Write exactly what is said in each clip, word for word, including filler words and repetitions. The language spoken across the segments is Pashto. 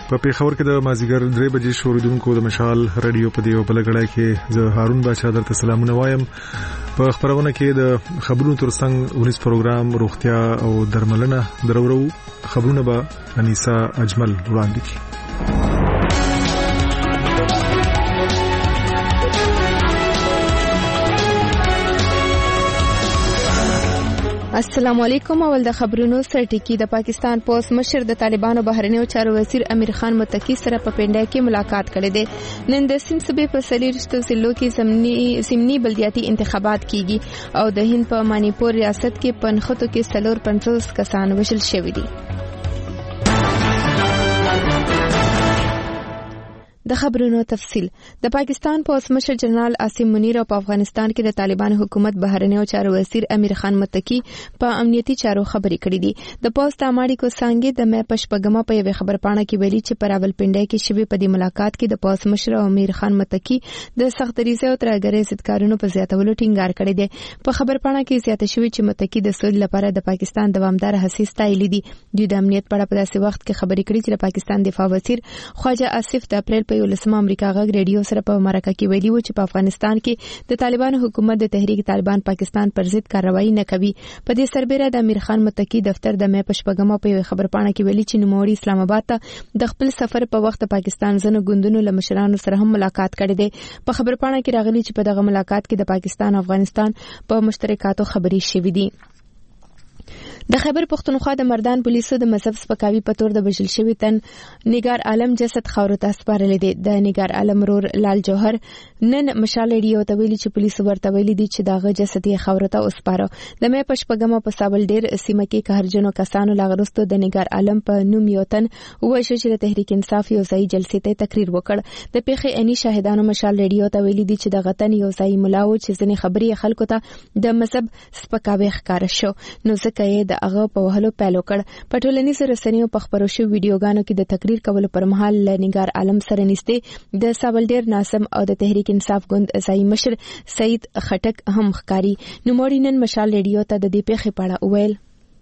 په پیښور کې د مازیګر درې بجې شوریدونکو د مشال رادیو په دیو بلګړای کې زه هارون بادشاہ درته سلامونه وایم. په خبرونه کې د خبرونو ترڅنګ ونیس پروګرام روغتیا او درملنه درورو خبرونه به انیسا اجمل وړاندې کړي. السلام علیکم. اول د خبرونو سرټکی. د پاکستان پولیس مشر د طالبانو بهرنیو چارو وزیر امیر خان متقی سره په پنډای کې ملاقات کړې ده. نن د سند صوبې په سلیرشتو ضلعو کې سمنی سیمنی بلدیاتي انتخابات کیږي او د هند په مانیپور ریاست کې پنځه کې سلور پنځوس کسان وژل شوي دي. د خبرونو تفصيل. د پاکستان پولیس مشر جنرال عاصم منیر او په افغانستان کې د طالبان حکومت بهرنیو چارو وزیر امیر خان متقی په امنیتي چارو خبرې کړې دي. د پولیس د اماړي کو څنګه د مې پشپګما په یو خبر پاڼه کې ویلي چې پر راولپنډای کې شوی په دې ملاقات کې د پولیس مشر امیر خان متقی د سخت ریزه او ترګرې ستکارونو په زیاتولو ټینګار کړی دی. په خبر پاڼه کې زیاته شوی چې متقی د سولې لپاره د پاکستان دوامدار هڅې ستایلې دي. دوی د امنیت په اړه په داسې وخت کې خبرې کړې چې د پاکستان دفاع وزیر خواجه آصف د اپریل په ولسمه امریکا غږ ریډیو سره په مرکه کې ویلي و چې په افغانستان کې د طالبانو حکومت د تحریک طالبان پاکستان پر ضد کاروایی نه کوي. په دې سربېره د امیر خان متقی دفتر د مې پشپګما په خبر پاڼه کې ویلي چې نوموړي اسلام آباد ته د خپل سفر په وخت پاکستان زنه ګوندونو له مشرانو سره هم ملاقات کړې ده. په خبر پاڼه کې راغلي چې په دغه ملاقات کې د پاکستان او افغانستان په مشترکاتو خبرې شوې دي. د خیبر پختونخوا د مردان پولیسو د مذهب سپکاوي په تور د بشل شوی تن نگار عالم جسد خاورو ته سپارلې دي. د نگار عالم رور لال جوهر نن مشال ریډیو ته ویلي چې پولیسو ورته ویلي دي چې داغه جسد یې خاورو ته وسپاره. د مې پشپګما په سابل ډیر سیمه کې قهرجنو کسانو لاغرستو د نگار عالم په نوم یو تن وایي چې د تحریک انصاف یو ځای جلسې ته تقریر وکړ. د پیښې اني شاهدانو مشال ریډیو ته ویلي دي چې د غتن یو ځای ملاو چې ځنې خبري خلکو ته د مذهب سپکاوي ښکار شو نو ځکه یې د هغه په وهلو پیلو کړ. په ټولنیزو رسنیو په خبرو شو ویډیوګانو کې د تقریر کولو پر مهال نگار عالم سره نږدې د سابلډیر ناسم او د تحریک انصاف ګوند ځای مشر سید خټک هم ښکاری. نوموړي نن مشال ریډیو ته د دې پیښې په اړه وویل.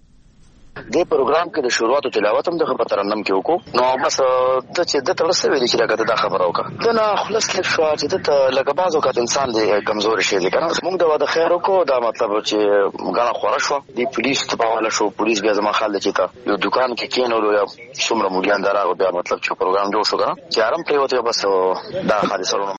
د پروګرام کې د شروعاتو تلاوت هم د خبر ترنم کې وکړو. نو بس د چې د ترسه ویل چې راګه د خبرو کا دا نه خلاص لک شو چې د لګ بازو کا انسان دی کمزور شي لیکنه موږ د واده خیر وکړو. دا مطلب چې غاڼه خور شو د پولیس په حواله شو. پولیس بیا زما خال چې تا یو دکان کې کینولو یا څومره مليان دراغو بیا مطلب چې پروګرام جوړ شو کنه چې آرام پریوته بس دا حادثه.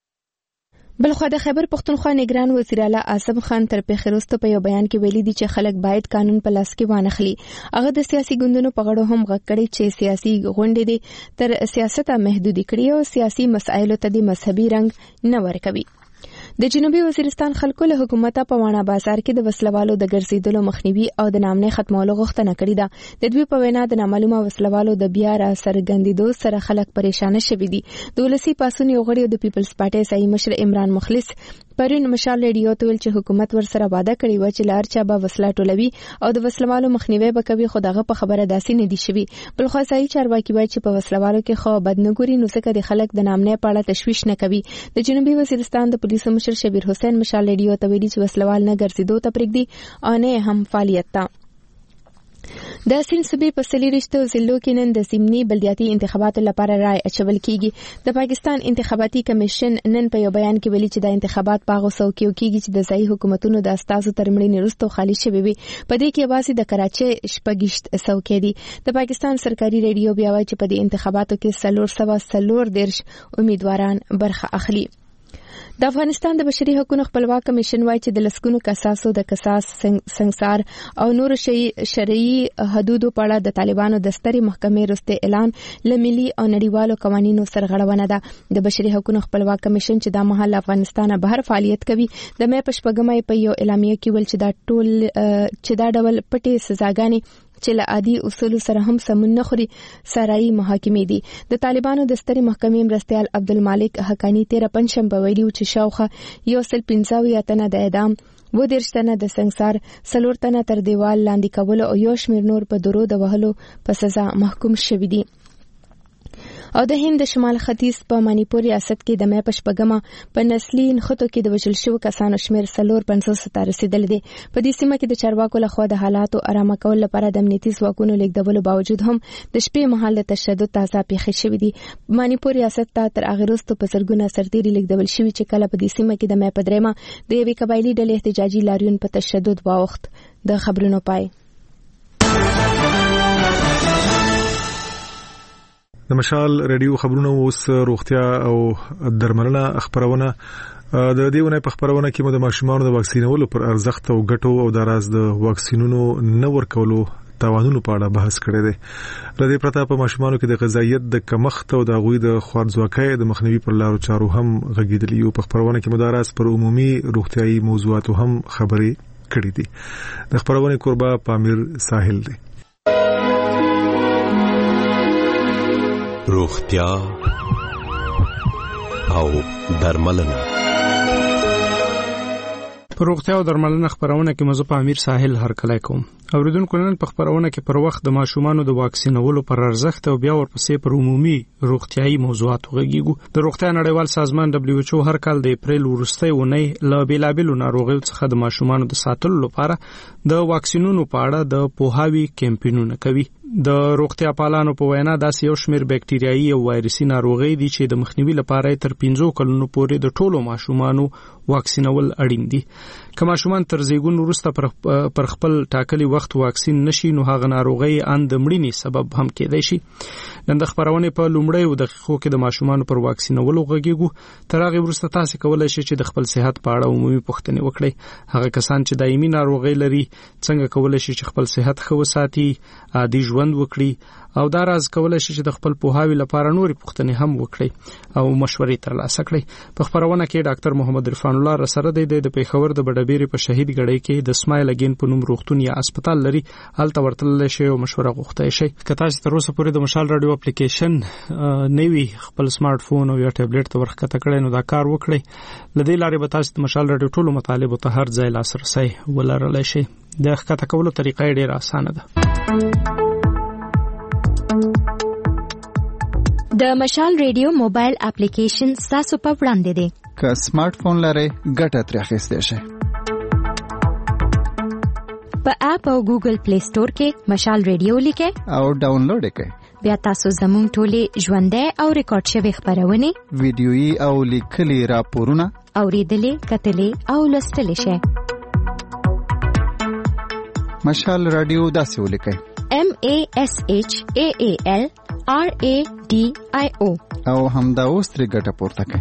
بلخو د خیبر پختونخوا نگران وزیر اعلی اعظم خان تر پیښې وروسته په یو بیان کې ویلي دي چې خلک باید قانون په لاس کې وانخلي. هغه د سیاسي ګوندونو په غړو هم غږ کړی چې سیاسي غونډې دي تر سیاست محدودي کړي او سیاسي مسایلو ته د مذهبي رنګ نه ورکوي. د جنوبي وزیرستان خلکو له حکومت په وانا بازار کې د وسلوالو د ګرځیدلو مخنیوي او د نامنې ختمولو غوښتنه کړې ده. د دوی په وینا د نامعلومه وسلوالو د بیا را سرګندېدو سره خلک پریشان شوي دي. د ولسی پاسون یو غړي د پیپلز پارټي سایي مشر عمران مخلص پرون مشال ریډیو ته ویل چې حکومت ور سره وعده کړی و چې لار چا به وسله ټولوي او د وسلوالو مخنیوي به کوي. خو دغه په خبره داسې نه دي شوي. بل خو ځای چارواکي وایي چې په وسلوالو کې خو بد نه ګوري نو ځکه د خلک د نامنې په اړه تشویش نه کوي. د جنوبي وزیرستان د پولیسو مشر شبیر حسین مشال ریډیو ته ویلي چې وسلوال نه ګرځېدو ته پرېږدي او نه هم فعالیت ته. د سند صوبې په سلیرشتو ضلعو کې نن د سیمني بلدیاتي انتخاباتو لپاره رای اچول کیږي. د پاکستان انتخاباتي کمیشن نن په یو بیان کې ویلي چې د انتخابات په هغو څوکیو کیږي چې د ځایي حکومتونو د استازو تر مړینې وروسته خالي شوي وي. په دې کې یوازې د کراچۍ شپږیشت څوکۍ دي. د پاکستان سرکاري ریډیو بیا وایي چې په دې انتخاباتو کې څلور سوه څلور دېرش امیدواران برخه اخلي. د افغانستان د بشري حقوقو خپلواک کمیشن وايي چې د لسګونو قصاصو د قصاص سنگسار او نور شرعي حدودو په اړه د طالبانو د سترې محکمې وروسته اعلان لملي او نړیوالو قوانینو سرغړونه ده. د بشري حقوقو خپلواک کمیشن چې د مهال افغانستان بهر فعالیت کوي د مې پشپګمې په یو اعلامیه کې ول چې دا ټول چې دا ډول پټي سزاګانې چې له عادي اصول سره هم سمون نه خوري سرایي محاکمې دي. د طالبانو د سترې محکمې مرستیال عبدالمالک حقانی تیره پنځشنبه ویلي چې شاوخوا یو سل پنځه اویا تنه د اعدام و دېرش تنه د سنگسار څلور تنه تر دیوال لاندې کولو او یو شمېر نور په درو د وهلو په سزا محکوم شوي دي. او د هند د شمال ختیځ په مانیپور ریاست کې د مې پشپګمه په نسلي نښتو کې د وژل شوو کسانو شمیر څلور پنځوس ته رسیدلی دی. په دې سیمه کې د چارواکو لخوا د حالاتو آرامه کول لپاره د امنیتي ځواکونو لیږدولو باوجود هم د شپې مهال د تشدد تازه پیښې شوې دي. مانیپور ریاست ته تر هغې وروسته په زرګونه سرتیري لیږدول شوي چې کله په دې سیمه کې د مې په درېیمه د یوې قبایلي ډلې احتجاجي لاریون په تشدد واوښت. د خبرونو پای. د مشال ریډیو خبرونه اوس روغتیا او درملنه خبرونه د دې ونه په خبرونه کې مو د ماشومانو د واکسینولو پر ارزښت او ګټو او د راز د واکسینونو نه ورکولو تاوانونو په اړه بحث کړی دی. لدې پرته په ماشومانو کې د غذایت د کمښت او د غوي د خوارځواکۍ د مخنیوي پر لارو چارو هم غږیدلی او په خبرونه کې مدارس پر عمومي روغتيایي موضوعاتو هم خبرې کړې دي. د خبرونه قربا پامیر ساحل دی. روغتیا او درملنه. په روغتیا او درملنه خبرونه کې مزه په امیر ساحل هرکلی کوم. اوریدونکو نن په خبرونه کې پر وخت د ماشومانو د واکسینولو پر ارزښت او بیا ورپسې پر عمومي روغتيایي موضوعاتو غږیږو. د روغتیا نړیوال سازمان دبليو ایچ او هر کال د اپریل وروستۍ اونۍ له بیلابیلو ناروغیو څخه د ماشومانو د ساتلو لپاره د واکسینونو په اړه د پوهاوي کمپاینونه کوي. د روغتیا پالانو په وینا داسې یو شمېر بکټریايي او وایرسي ناروغي دي چې د مخنیوي لپاره تر پنځه کلونو پورې د ټولو ماشومانو واکسینول اړین دي. که ماشومان تر زیږون وروسته پر خپل ټاکلي وخت واکسین نشي نو هغه ناروغي اند مړینې سبب هم کېدای شي. نن د خبرونه په لومړیو دقیقو کې د ماشومانو پر واکسینولو غږیږو. تر هغه وروسته تاسو کولای شئ چې د خپل صحت په اړه عمومي پوښتنې وکړئ. هغه کسان چې دایمي ناروغي لري څنګه کولای شي چې خپل صحت ښه وساتي، عادي ژوند وکړي او دا راز کولای شي چې د خپل پوهاوي لپاره نورې پوښتنې هم وکړي او مشورې ترلاسه کړي. په خبرونه کې ډاکټر محمد عرفان الله رسره دی د پیښور د بډبېرې په شهید ګړۍ کې د اسماعیل اگین په نوم روغتون یا هسپتال لري. هلته ورتللی شي او مشوره غوښتای شي. که تاسو تر اوسه پورې د مشال رادیو اپلیکیشن نوی خپل سمارټ فون او یا ټابلیټ ته ورخته کړئ نو دا کار وکړئ. لدې لارې به تاسو د مشال رادیو ټولو مطالبو ته هر ځای لاسرسي ولرلی شئ. د ښکته کولو طریقه ډېره اسانه ده. د مشال ریډیو موبایل اپلیکیشن تاسو په وړاندې دی. که سمارټ فون لرئ ګټه ترې اخیستی شئ. په اپ او ګوګل پلی سٹور کې مشال ریډیو لیکئ او ډاونلوډ کړئ. بیا تاسو زموږ ټولې ژوندۍ او ریکارډ شوي خبرونه، ویډیويي او لیکلي راپورونه اوریدلې، کتلې او لوستلې شئ. مشال رادیو داسې ولیکئ: M A S H A A L R A D I O او همدا اوس ترې ګټه پورته کړئ.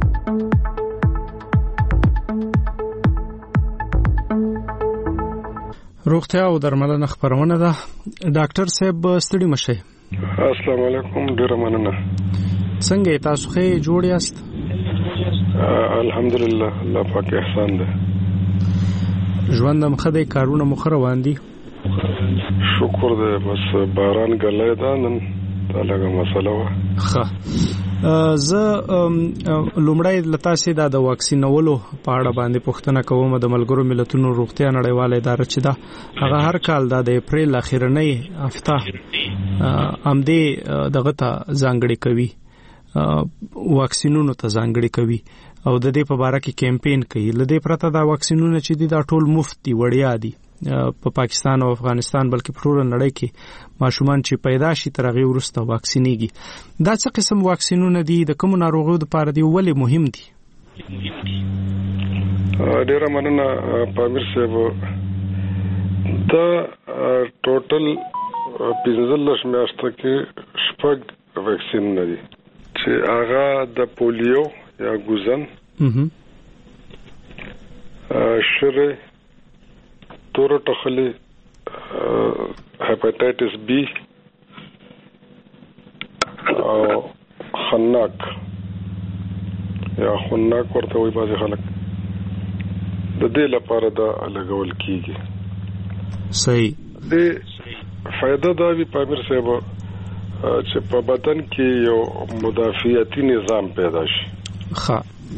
روغتیا او درملنه خبرونه ده. ډاکټر صاحب ستړي مشه. السلام علیکم، ډیر مننه. څنګه تاسو ښه جوړ یاست؟ الحمدلله، الله پاک احسان ده. ژوند مخه د کارونه مخ روان دي. شکر ده، بس باران غلې ده نن دا لږه مسله وه. ښه، زه لومړی له تاسې دا د واکسینولو په اړه باندې پوښتنه کوم. د ملګرو ملتونو روغتیا نړیواله اداره چې ده هغه هر کال د اپریل اخرنۍ هفته همدې دغه ته ځانګړې کوي، واکسینونو ته ځانګړې کوي او د دې په باره کې کمپاین کوي. له دې پرته دا واکسینونه چې دي دا ټول مفت دي، وړیا دي. په پاکستان او افغانستان بلکې په ټوله نړۍ کې ماشومان چې پیدا شي تر هغې وروسته واکسینېږي. دا څه قسم واکسینونه دي؟ د کومو ناروغیو دپاره دي؟ ولې مهم دي؟ ډېره مننه پامیر صاحب. دا ټوټل پنځلس میاشتو کې شپږ واکسینونه دي چې هغه د پولیو یا ګوزن، شری، تور ټخلی، هپاتایټس بی او خناق یا خناق ورته وایي بعضې خلک، د دې لپاره دا لګول کیږي. صحیح. د فائدہ دا وی پامیر صاحب چې په بدن کې یو مدافعتي نظام پیدا شي. ښه.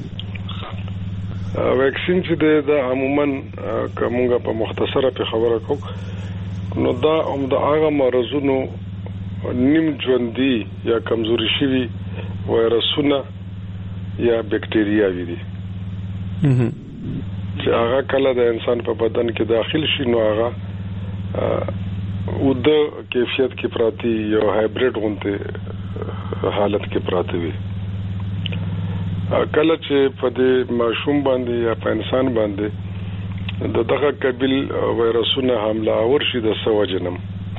ویکسین چې دی دا عموما کومه په مختصره په خبره کوم نو دا هم د هغه مرزونو نیم ژوندۍ یا کمزوري شوي وایرسونه یا بکټریاوي دي چې هغه کله د انسان په بدن کې داخل شي نو هغه او د کیفیت کې پراتی یو هایبریډ غونته حالت کې پراته وي. کله چې په دې ماشوم باندې یا په انسان باندې د دغه قبیل وایرسونه حمله اور شي د سوجنم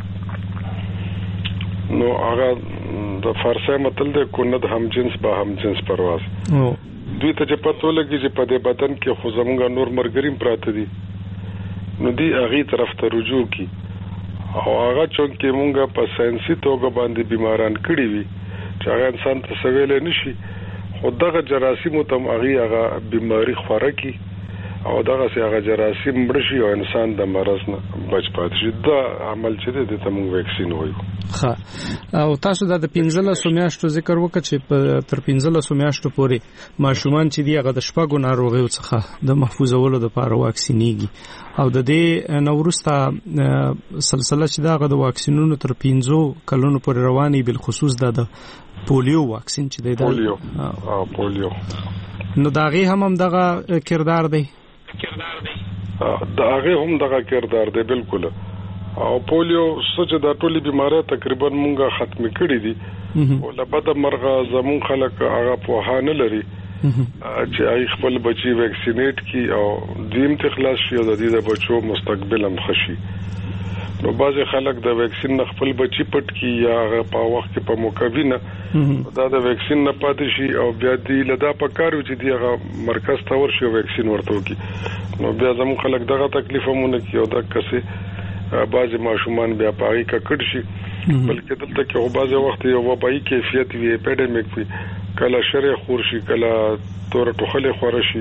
نو هغه د فارسی متل د کونت هم جنس با هم جنس پرواز دوی ته چې پته لګي چې په دې بدن کې خو زمونږ نور مرګریم پراته دي نو دی هغه طرف ته رجوع کی او هغه چې مونږه په ساينسي توګه باندې بیماران کړی وي چې هغه انسان ته سویل نشي خو دغه جراثیم ته هغه هغه بیماری خوره کی او دغه سي هغه جراثیم مړ شي او انسان د مرض نه بچ پاتې شي. دا عمل چې د ته موږ ویکسین وایو. ها او تاسو د پنځلسو میاشتو ذکر وکړ چې تر پنځلسو میاشتو پورې ماشومان چې دی هغه د شپږو ناروغیو څخه د محفوظولو لپاره واکسینېږي او د دې نورسته سلسله چې دغه د واکسینونو تر پنځو کلونو پورې رواني بل خصوص د پولیو واکسین چې دی پولیو او پولیو نو داغه هم هم دغه کردار دی کردار دی داغه هم دغه کردار دی بالکل. او پولیو سوچ د ټولي بيمارۍ تقریبا مونږه ختم کړې دي او لبد مرغه زمون خلک هغه په هانه لري چې ای خپل بچي ویکسینیټ کی او دیم ته خلاص شي او د دې د بچو مستقبل هم خشي. نو بعض خلک د ویکسین خپل بچي پټ کی یا هغه په وخت کې په مقابله دا د ویکسین نه پاتې شي او بیا دې لدا په کارو چې دی هغه مرکز ته ورشي ویکسین ورته کی نو بیا زمون خلک دغه تکلیفونه کی او د کسي بعض ماشومان بیا پای کا کډ شي بلکې دلته کې او بعض وخت یو وبای کیفیت وی اپیډمیک وی کله شری خور شي کله تور ټوخله خور شي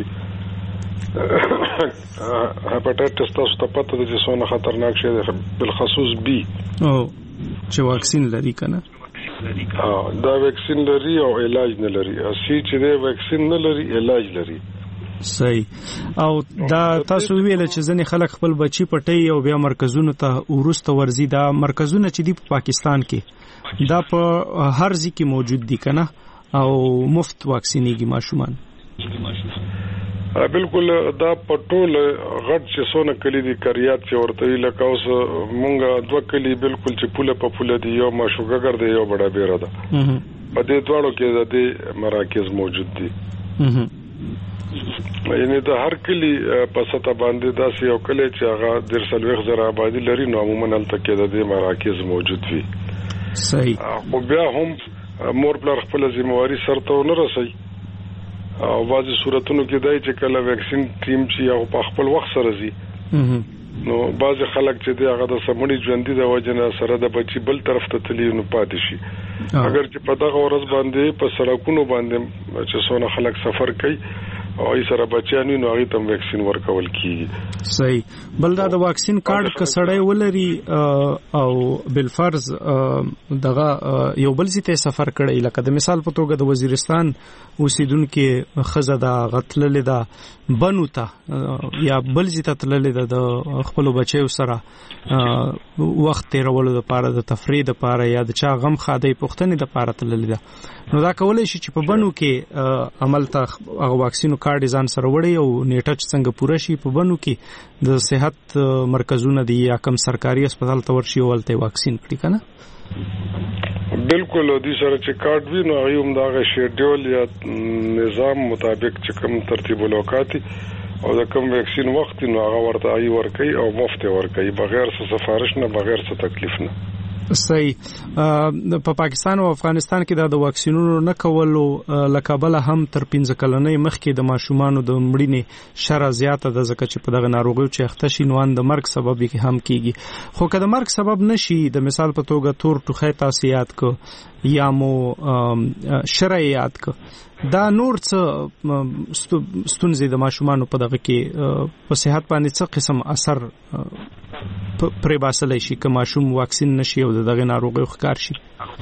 هپاتایټس تاسو ته پته ده چې څونه خطرناک شی دی بالخصوص بي او چې واکسین لري کنه دا واکسین لري او علاج نه لري اسی چې دی واکسین نه لري علاج لري. صحیح. او دا تاسو ویل چې ځنې خلک خپل بچي پټي او بیا مرکزونو ته ورسته ورزي دا مرکزونه چې دی په پاکستان کې دا په هر ځای کې موجود دي کنه او مفت واکسینېږي ماشومان. بالکل دا پټول غټ چې سونه کلی دي کریات چې ورته لکه اوس مونږه دوه کلی بالکل چې پوله په پوله دي یو ماشوګر دی یو بڑا بیره ده په دې دواړو کې د دې مراکز موجود دي. یعنی د هر کلی په سطح باندې داسې یو کلی چې هغه د سلوخ زره آبادی لري نو عموما هلته کې د دې مراکز موجود وي. صحیح. خو بیا هم مور پلار خپل ذمہواری سره ته نه رسي او بعضی صورتونو کې دای چې کله ویکسین ټیم چې یو په خپل وخت سره زی نو بعضی خلک چې دی هغه د سمړي ژوندۍ د وجنه سره د بچي بل طرف ته تلی نو پاتې شي اگر چې په دغه ورځ باندې په سړکونو باندې چې څونه خلک سفر کوي او ای سره بچیانو نو هغه تم ویکسین ورکول کیږي. صحیح. بل دا د واکسین کارت کسړی ولري او بل فرض دغه یو بل ځای ته سفر کړی لکه د مثال په توګه د وزیرستان اوسیدونکو خزه دا غتلل دا بنو ته یا بل ځای ته تلل د خپل بچیو سره وخت تیرولو لپاره د تفریح لپاره یا د چا غم خاده پښتنې لپاره تلل دا نو دا کولای شي چې په بنو کې عمل ته هغه واکسینو کارت ځان سره وړي او نیټه څنګه پوره شي په بنو کې د صحت مرکزونه دي یا کم سرکاري هسپتال ته ورشي ولته واکسین کړي کنه. بالکل دې سره چې کارت وی نو هغه هم دا شیډول یا نظام مطابق چې کوم ترتیب ولوکاتي او د کوم ویکسین وخت نو هغه ورته ای ورکي او مفت ورکي بغیر څه سفارش نه بغیر څه تکلیف نه. صحیح. په پاکستان او افغانستان کې د واکسینونو نه کولو لکابل هم تر پنځه کلنې مخکې د ماشومان د مړینې شره زیاته د زکه چې په دغه ناروغیو چې اختشي نوان د مرګ سبب کې هم کیږي خو که د مرګ سبب نشي د مثال په توګه تور ټوخی تاسیات کو یا مو شره یاد کو دا نور څه ستونزې د ماشومان په دغه کې په صحت باندې څه قسم اثر پرې باسلای شي که ماشوم واکسین نشي او دغه ناروغي ښکار شي.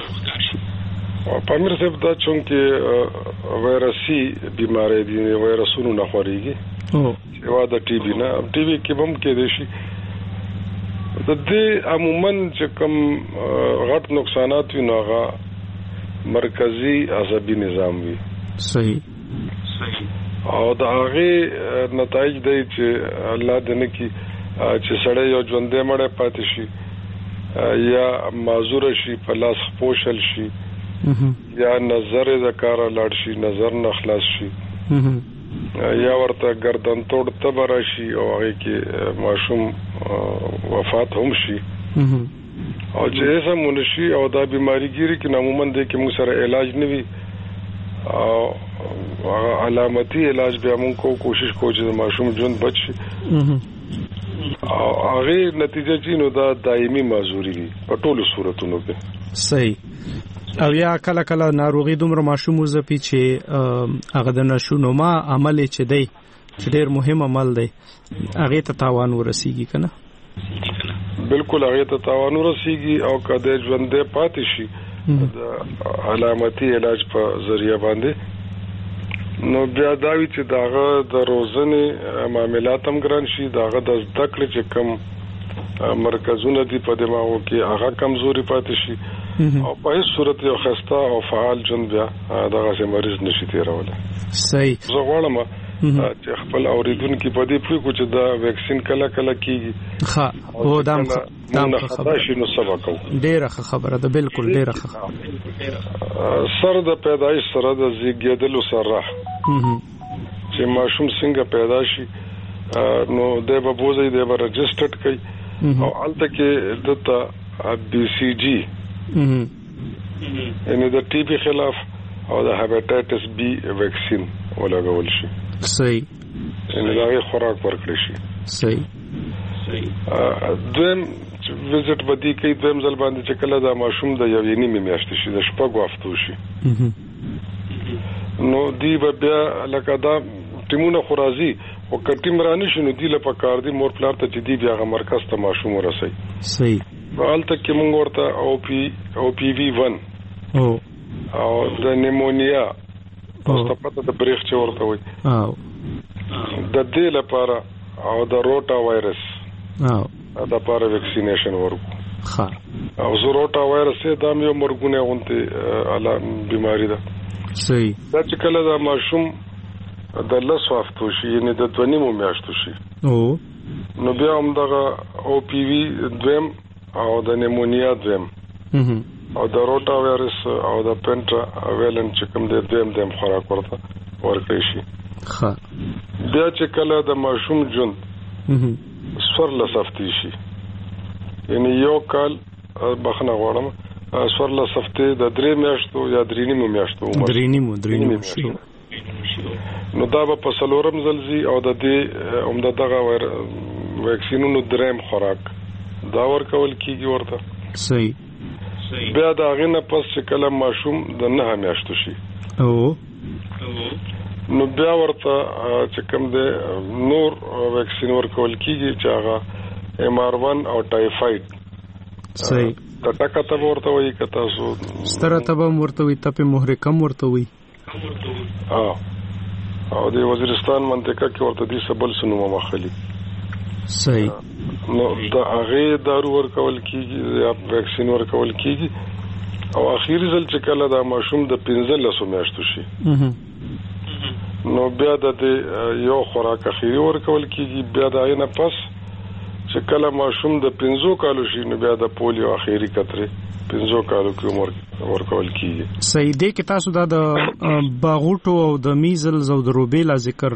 پامیر صاحب دا چونکه وایرسي بیماری دي وایرسونو نه خوريږي او یو د ټي بي نه ټي بي کې هم کې دي شي د دې عموما چې کوم غټ نقصانات وي نو هغه مرکزی عصبي نظام وي. صحیح صحیح او دا هغه نتایج دی چې الله دې نه کی چې سړی یو ژوندې مړ پاتې شي یا معذور شي په لاس پوشل شي یا نظر د کار لاړ شي نظر نه خلاص شي یا ورته گردن توڑ تبر شي او هغه کې معصوم وفات هم شي او چې ایسا منشي او دا بیماری ګيري کې عموما د کې موږ سره علاج نه وي او علامتي علاج به موږ کو کوشش کوو چې معصوم ژوند بچ شي او هغه نتیجه چې نو دا دایمي معذوري وي په ټولو صورتونو کې. صحیح. او یا کله کله ناروغي دومره ماشوم وزپی چې هغه د نشونما عمل چې دی چې ډیر مهم عمل دی هغه ته تاوان ورسیږي کنه. بالکل هغه ته تاوان ورسیږي او کله ژوندې پاتې شي د علامتي علاج په ذریعہ باندې نو بیا دا وی چې داغه د روزنې معاملات هم ګران شي داغه د زده کړې چې کم مرکزونه دي په دماغو کې هغه کمزوري پاتې شي او په هیڅ صورت یو خسته او فعال ژوند بیا دغه سي مریض نشي تیرولای. صحیح. زه غواړم چې خپل اوریدونکو په دې پوي کو چې دا ویکسین کله کله کیږي. ښه او دام دام خبره شي نو سبق کو ډیره خبره ده بالکل ډیره خبره سر د پیدایش سره د زیږیدلو سره چې ماشوم څنګه پیدا شي نو د به بوزي د به رجسټرډ کړي او الته کې دته بي سي جي یعنی د ټي بي خلاف او د هپاتایټس بي ویکسین ولګول شي. صحیح. یعنی دا یې خوراک ورکړي شي. صحیح. صحیح. دویم وزټ بدی کوي دویم ځل باندې چې کله دا ماشوم د یو نیمه میاشتې شي د شپږ وختو شي نو دی بیا لکه دا ټیمونه خورازي او کټیم رانی شنو دی لپاره کار دی مور پلار ته چې دی بیا غ مرکز ته ماشوم ورسي. صحیح. حالت کې موږ ورته او پی او پی وی ون او او د نیمونیا او پته د بریخ چې ورته وي او د دې لپاره او د روټا وایرس او د لپاره ویکسینیشن ورکو. ښه. او زه روټا وایرس دا یو مرګونه غونته اله بیماری ده. صحیح. دا چې کله دا ماشوم د لس وافتو شي یعنی د دوه نیمو میاشتو شي او نو بیا هم دغه او پی وی دویم او د نیمونیا دویم او د روټا وایرس او د پنټا ویلن چې کوم د دویم دویم خوراک ورته ورکړي شي. ښه. بیا چې کله د ماشوم ژوند سور لسفتی شي یعنی یو کال بخنه غواړم سور لسفتی د درې میاشتو یا درې نیمو میاشتو عمر درې نیمو درې نیمو شي نو دا به په سلورم زلزي او د دې عمده دغه ویکسینونو دریم خوراک دا ورکول کیږي ورته. صحیح. بیا دا غنه پس چې کله ماشوم د نه میاشتو شي او نو بیا ورته چې کوم د نور ویکسین ورکول کیږي چې هغه ایم آر ون او ټایفاید. صحیح. د ټکا ته ورته وي کته سو ستره ته ورته وي ته په محرکم ورته وي ها او د وزیرستان منطقه کې ورته دي سبل سنومه مخالي. صحیح. نو دا هغه دارو ورکول کیږي یا ویکسین ورکول کیږي او اخیری ځل چې کله دا ماشوم د پنځلسو میاشتو شي نو بیا د یو خوراک اخیری ورکول کیږي. بیا دا نه پس چې کله ماشوم د پنځو کالو شي نو بیا د پولیو اخیری قطره پنځو کالو کې عمر ورکول کیږي. صحیح. دی کې تاسو دا د باغوټو او د میزلز او د روبیلا ذکر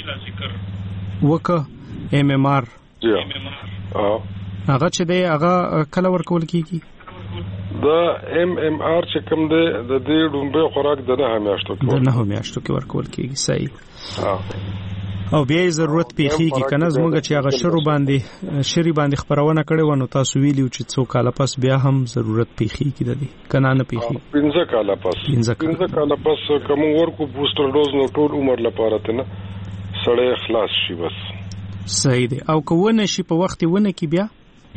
وکړه ایم ایم آر. جی ها. هغه چې دی هغه کله ورکول کیږي؟ دا ایم ایم آر چې کوم دی د دې ډومبه خوراک د نه میاشتو کې د نه میاشتو کې ورکول کیږي. صحیح. ها. او بیا ضرورت پیخیږي کنه زموږ چې هغه شرو باندې شری باندې خبرونه کړي ونه تاسو ویلیو چې څو کال پس بیا هم ضرورت پیخیږي د دې کنه نه پیخیږي. پنځه کال پس پنځه کال پس کوم ورکو بوستر ډوز نو ټول عمر لپاره ته نه سړی خلاص شي بس. صحیح دی. او کوونه شي په وخت ونه کې بیا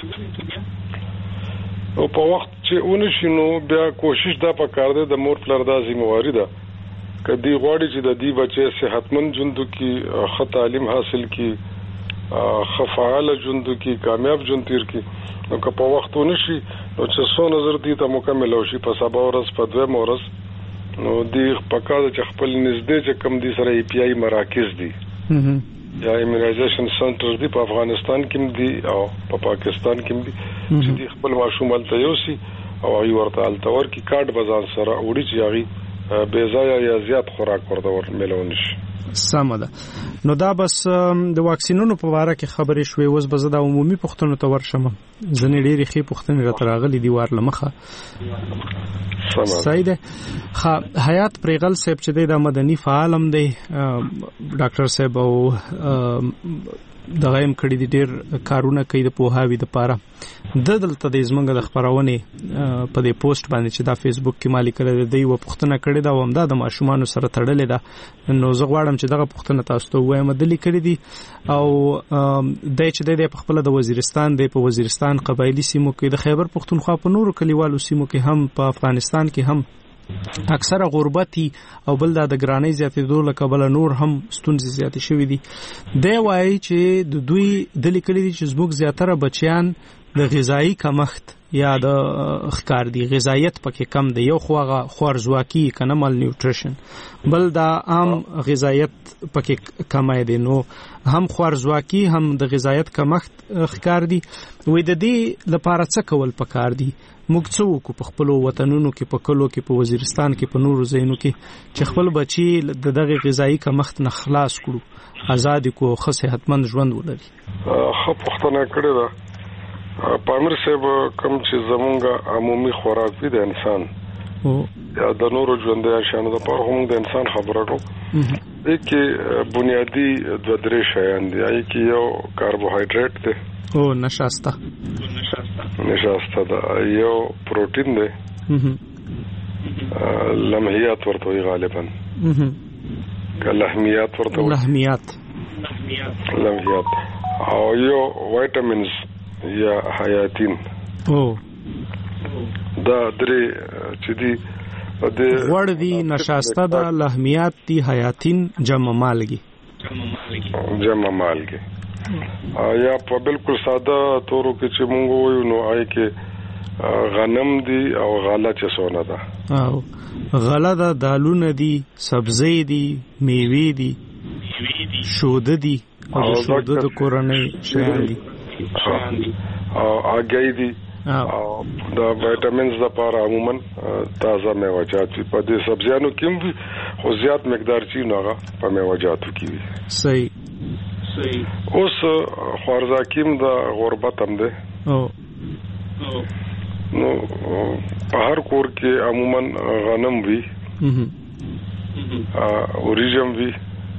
او په وخت چې ونه شي نو بیا کوشش دا پکار دی د مور پلار د ذمہواری ده کدی غواړي چې د دې بچي صحتمند ژوند کې ښه تعلیم حاصل کړي خفاله ژوند کی کامیاب ژوند تیر کی نو که په وخت ونشي نو چې څو نظر دي ته مکمل شي په سبا ورځ په دوه مورس نو دی په کار چې خپل نږدې چې کم دي سره ای پی آی مراکز دي یا ایمونایزیشن سنټر دي په افغانستان کې دي او په پا پاکستان کې دي چې دی خپل ماشوم الته یوسي او ای ورته التور کی کارت بازار سره وړي چې هغه بے ځای یا زیات خوراک ورته ور ملون شي. سمه ده نو دا بس د واکسینونو په اړه کې خبرې شوې اوس به زه د عمومي پوښتنو ته ورشم ځنې ډېرې ښې پوښتنې راته راغلي دي وار لمخه صحیح ده. حیات پریغل صاحب چې دی د مدني فعال هم دی ډاکټر صاحب او دغه هم کړي دي ډېر کارونه کوي د پوهاوي دپاره د دلته د زمونږ د خپرونې په دې پوسټ باندې چې دا فیسبوک کې مالي کړی دی یوه پوښتنه کړې ده او همدا د ماشومانو سره تړلې ده نو زه غواړم چې دغه پوښتنه تاسو ته ووایم دلې کړې دي او دی چې دی دی په خپله د وزیرستان دی په وزیرستان قبایلي سیمو کې د خیبر پښتونخوا په نورو کلیوالو سیمو کې هم په افغانستان کې هم اکثره غربتي او بل د ګرانۍ زیاتېدو له کبله نور هم ستونزې زیاتې شوې دي. دی وایي چې د دوی د لیکلي دي چې زموږ زیاتره بچیان د غذایي کمښت یا د ښکار دي غذایت پکې کم دی یو خو هغه خوارزواکي کنه مال نیوټریشن بل دا عام غذایت پکې کمای دی نو هم خوارزواکي هم د غذایت کمښت ښکار دي. وې د دې لپاره څه کول پکار دي موږ څه وکړو په خپلو وطنونو کې په کلو کې په وزیرستان کې په نورو ځایونو کې چې خپل بچي د دغه غذایي کمښت نه خلاص کړو آزاد کو ښه صحتمند ژوند ولري. ښه پوښتنه کړې ده پامیر صاحب کوم چې زمونږ عمومي خوراک دی د انسان یا د نورو ژوندیو شیانو دپاره خو موږ د انسان خبره کوو دې کې بنیادي دوه درې شیان دي هغې کې یو کاربوهایډریټ دی او نشاسته نشاسته ده یو پروټین دی لمحیات ورته وي غالبا که لحمیات ورته وي لحمیات لمحیات او یو وایټامینز یا حیاتین او دا درې چې دي غوړ دي نشاسته ده لحمیات دي حیاتین جمع مالګي جمع مالګي یا په بالکل ساده تورو کې چې مونږ وایو نو آی کې غنم دي او غله چې سونه ده او غله ده دالونه دي سبزی دي میوې دي شوده دي او شوده د کورنۍ شیان دي او هګۍ دي او د وایټامینز لپاره عموما تازه میوه‌جات په دې سبزیانو کې وي خو زیات مقدار چې نو هغه په میوه‌جاتو کې وي. صحیح اوس خوارزاکیم د غربت هم دی نو په هر کور کې عموما غنم وي اوریجم وي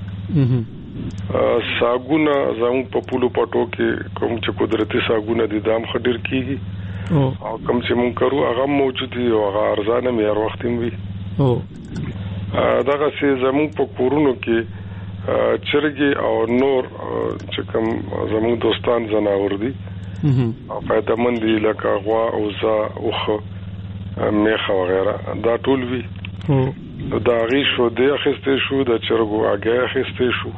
ساګونه زموږ په پولو پټو کې کوم چې قدرتي ساګونه دي دام خډیر کیږي او کوم چې مونږ کرو هغه موجود دي او هغه ارزانه مې هر وخت هم وي دغه سي زموږ په کورونو کې چرګي او نور چې کوم زموږ دوستان زناور دي او فائدمن دي لکه غوا او زا اوخه میخه وغیرہ دا ټول وی دا غي شو د اخستې شو د چرګو هغه اخستې شو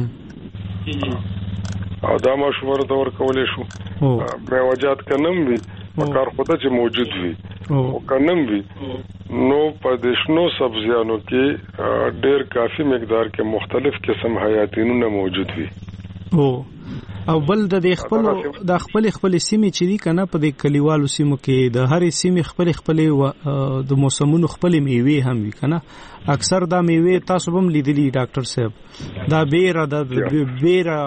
او دا مشوره د ورکولې شو میوه‌جات کنم وی کار خدای چې موجود وي او کنم وی نو په دشنو سبزیانو کې ډېر کافي مقدار کې مختلف قسم حیاتینونه موجود وي او او بل د خپل د خپل خپل سیمې چې دي کنه په د کلیوالو سیمو کې د هرې سیمې خپل خپل د موسمونو خپل میوه هم وي کنه اکثر دا میوه تاسو هم لیدلی ډاکټر صاحب دا بیره د بیره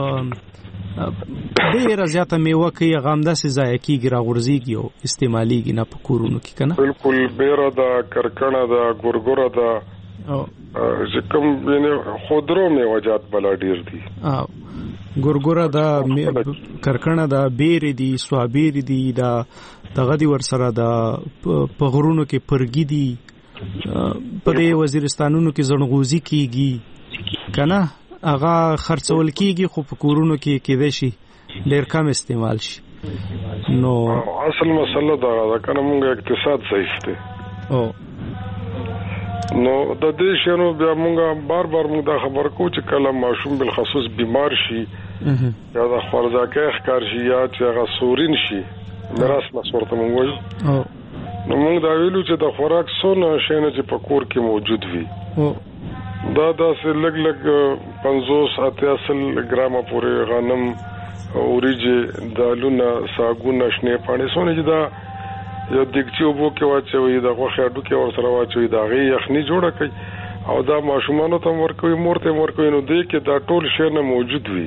ډیره زیاته میوه کې غامده سي ځای کېږي راغورځيږي او استعماليږي نه په کورونو کې کنه بالکل بیره دا کرکنه دا ګورګوره دا چې کوم یعنی خودرو میوه‌جات بلا ډیر دي ګورګوره دا کرکنه دا بیر دي سوابیر دي دا دغه دی ور سره دا په غرونو کې پرګي دي په دې وزیرستانونو کې زړغوزي کیږي کنه هغه خرڅول کیږي خو په کورونو کې کېدې شي ډېر کم استعمال شي نو اصل مسله دا ده کنه موږ اقتصاد ضعیف دی او نو د دې شنو بیا موږ بار بار موږ دا خبر کو چې کله ماشوم بل خصوص بیمار شي یا د خورزاکه ښکار شي یا چې هغه سورین شي میراث مسورته مونږ وایو نو مونږ دا ویلو چې د خوراک څونه شیونه چې په کور کې موجود وي دا داسې لږ لږ پنځوس اتیا سل ګرامه پورې غنم اوریجې دالونه ساګونه شنې پاڼې څونه چې دا یو دیګچې اوبو کې واچوي د غوښې هډوکې ورسره واچوي د هغې یخني جوړه کوي او دا ماشومانو ته ورکوي مور ته ورکوي نو دې کې دا ټول شیونه موجود وي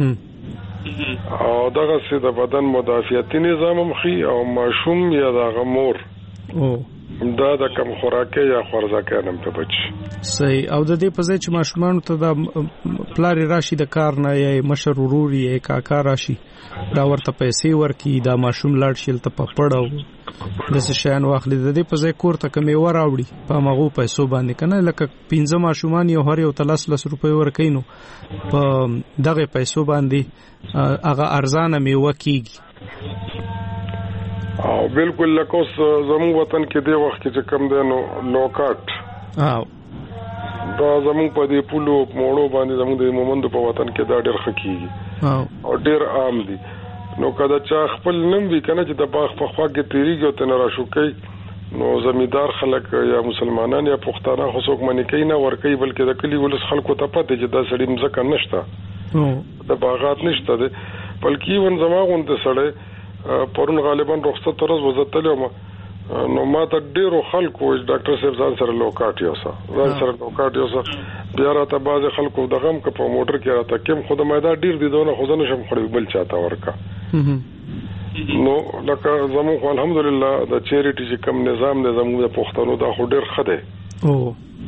او دغسې د بدن مدافعتي نظام هم ښي او ماشوم یا د هغه مور دا د کم خوراکه یا خوارزاکه نم ته بچ صحیح او د دې په ځای چې ماشومان ته د پلار راشي د کار نه یا مشر ورور یا کاکا راشي دا ورته پیسې ورکي دا ماشوم لاړ شي ته په پړو د څه شان واخلي د دې په ځای کور ته کمې ور راوړي په مغو پیسو باندې کنه لکه پنځه ماشومان یو هر یو تلس لس روپۍ ورکې نو په دغه پیسو باندې هغه ارزانه میوه کیږي او بالکل لکه زموږ وطن کې دی وخت کې چې کم دی نو لوکاټ او دا زموږ په دې پولو موړو باندې زموږ د مومندو په وطن کې دا ډېر ښه کیږي او ډېر عام دي نو کله چې خپل نوم وی کنه چې د باغ په خوا کې تیریږي او تنه راشو کوي نو زمیدار خلک یا مسلمانان یا پښتانه خو څوک منی کوي نه ور کوي بلکې د کلی ولس خلکو ته پته چې دا سړی مزکه نشته د باغات نشته دی بلکې ون زماغون ته سړی پرون غالبا رخصت ورځ وزتلم نو ما ته ډیرو خلکو ډاکټر صاحب ځان سره لوکاټ یوسا ځان سره لوکاټ یوسا بیا راته باز خلکو دغم ک په موټر کې راته کم خود ما دا ډیر دي دونه خو ځنه شم خړې بل چاته ورکا نو لکه زموږ الحمدلله د چیریټي چې کم نظام د زموږ د پښتنو دا خو ډیر خده او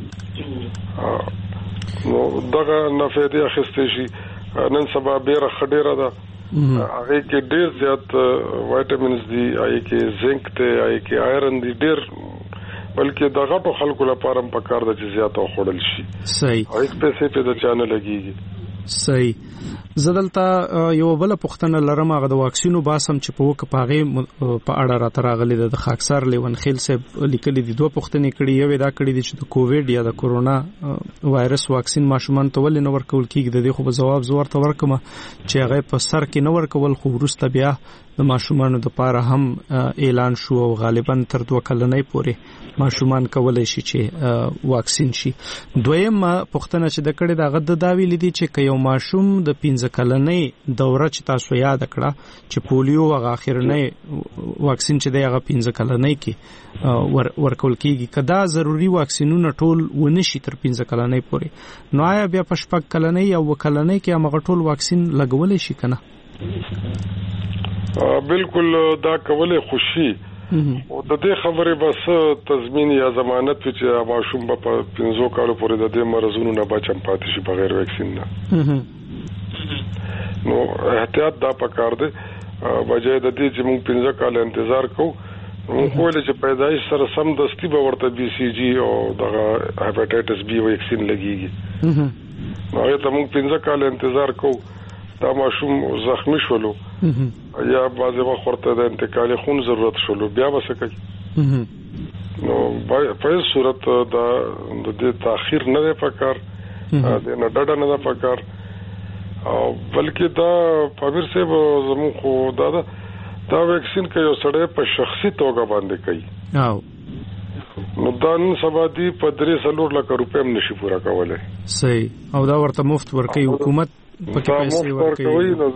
نو دغه نفیدی اخستې شي نن سبا بیره خډیره ده هغه کې ډیر زیات وایټامینز دي هغه کې زنک ته هغه کې آیرن دي ډیر بلکې د غټو خلکو لپاره هم پکار ده چې زیات خوړل شي صحیح او هیڅ پیسې په د چانه لګيږي صحیح زدلته یو بل پښتنه لرم هغه د واکسینو باسم چې په وک پاغه په اړه را ترغلي د خاکسار لیون خیل صاحب لیکلي دي دوه پښتنې کړي یو دا کړي دي چې د کووډ یا د کورونا وایرس واکسین ماشومان ته ولې نه ورکول کیږي د دې خو په جواب زور ته ورکم چې هغه په سر کې نه ورکول خو ورسته بیا د ماشومانو د پاره هم اعلان شو او غالبا تر دوه کلنۍ پورې ماشومان کولای شي چې واکسین شي دویم پښتنه چې د کړي د غد داوی لیدي چې یو ماشوم د پنځه کلنۍ دوره چې تاسو یاد کړه چې پولیو هغه اخرنۍ واکسین چې دی هغه پنځه کلنۍ کې ورکول کیږي کدا ضروری واکسینونه ټول ونشي تر پنځه کلنۍ پورې نو آیا بیا په شپږ کلنۍ او کلنۍ کې هغه ټول واکسین لګولای شي کنه بالکل دا کولې خوشي او د دې خبرې بس تضمین یا ضمانت چې ماشوم په پنځو کالو پورې د دې مرزونو نه بچم پاتې شي بغیر ویکسین نه نو احتیاط دا پکار دی بجای د دې چې موږ پنځه کال انتظار کوو موږ کولای چې پیدایش سره سم دستی به ورته بي سي جي او دغه هپاتایټس بي ویکسین لګيږي نو هغه ته موږ پنځه کال انتظار کوو دا ماشوم زخمی شولو یا بعضی وخت ورته د انتقالي خون ضرورت شولو بیا وسه کوي نو په هیڅ صورت دا د دې تاخير نه دی پکار د نه ډډه نه ده پکار او بلکې دا پامیر صاحب زموږ خو دا دا ویکسین کې یو سړی په شخصي توګه باندې کوي او نو دا نن سبا دی په درې سلور لک روپۍ هم نشي پورا کولای صحیح او دا ورته مفت ورکوي حکومت پکې پیسې ورکوي نو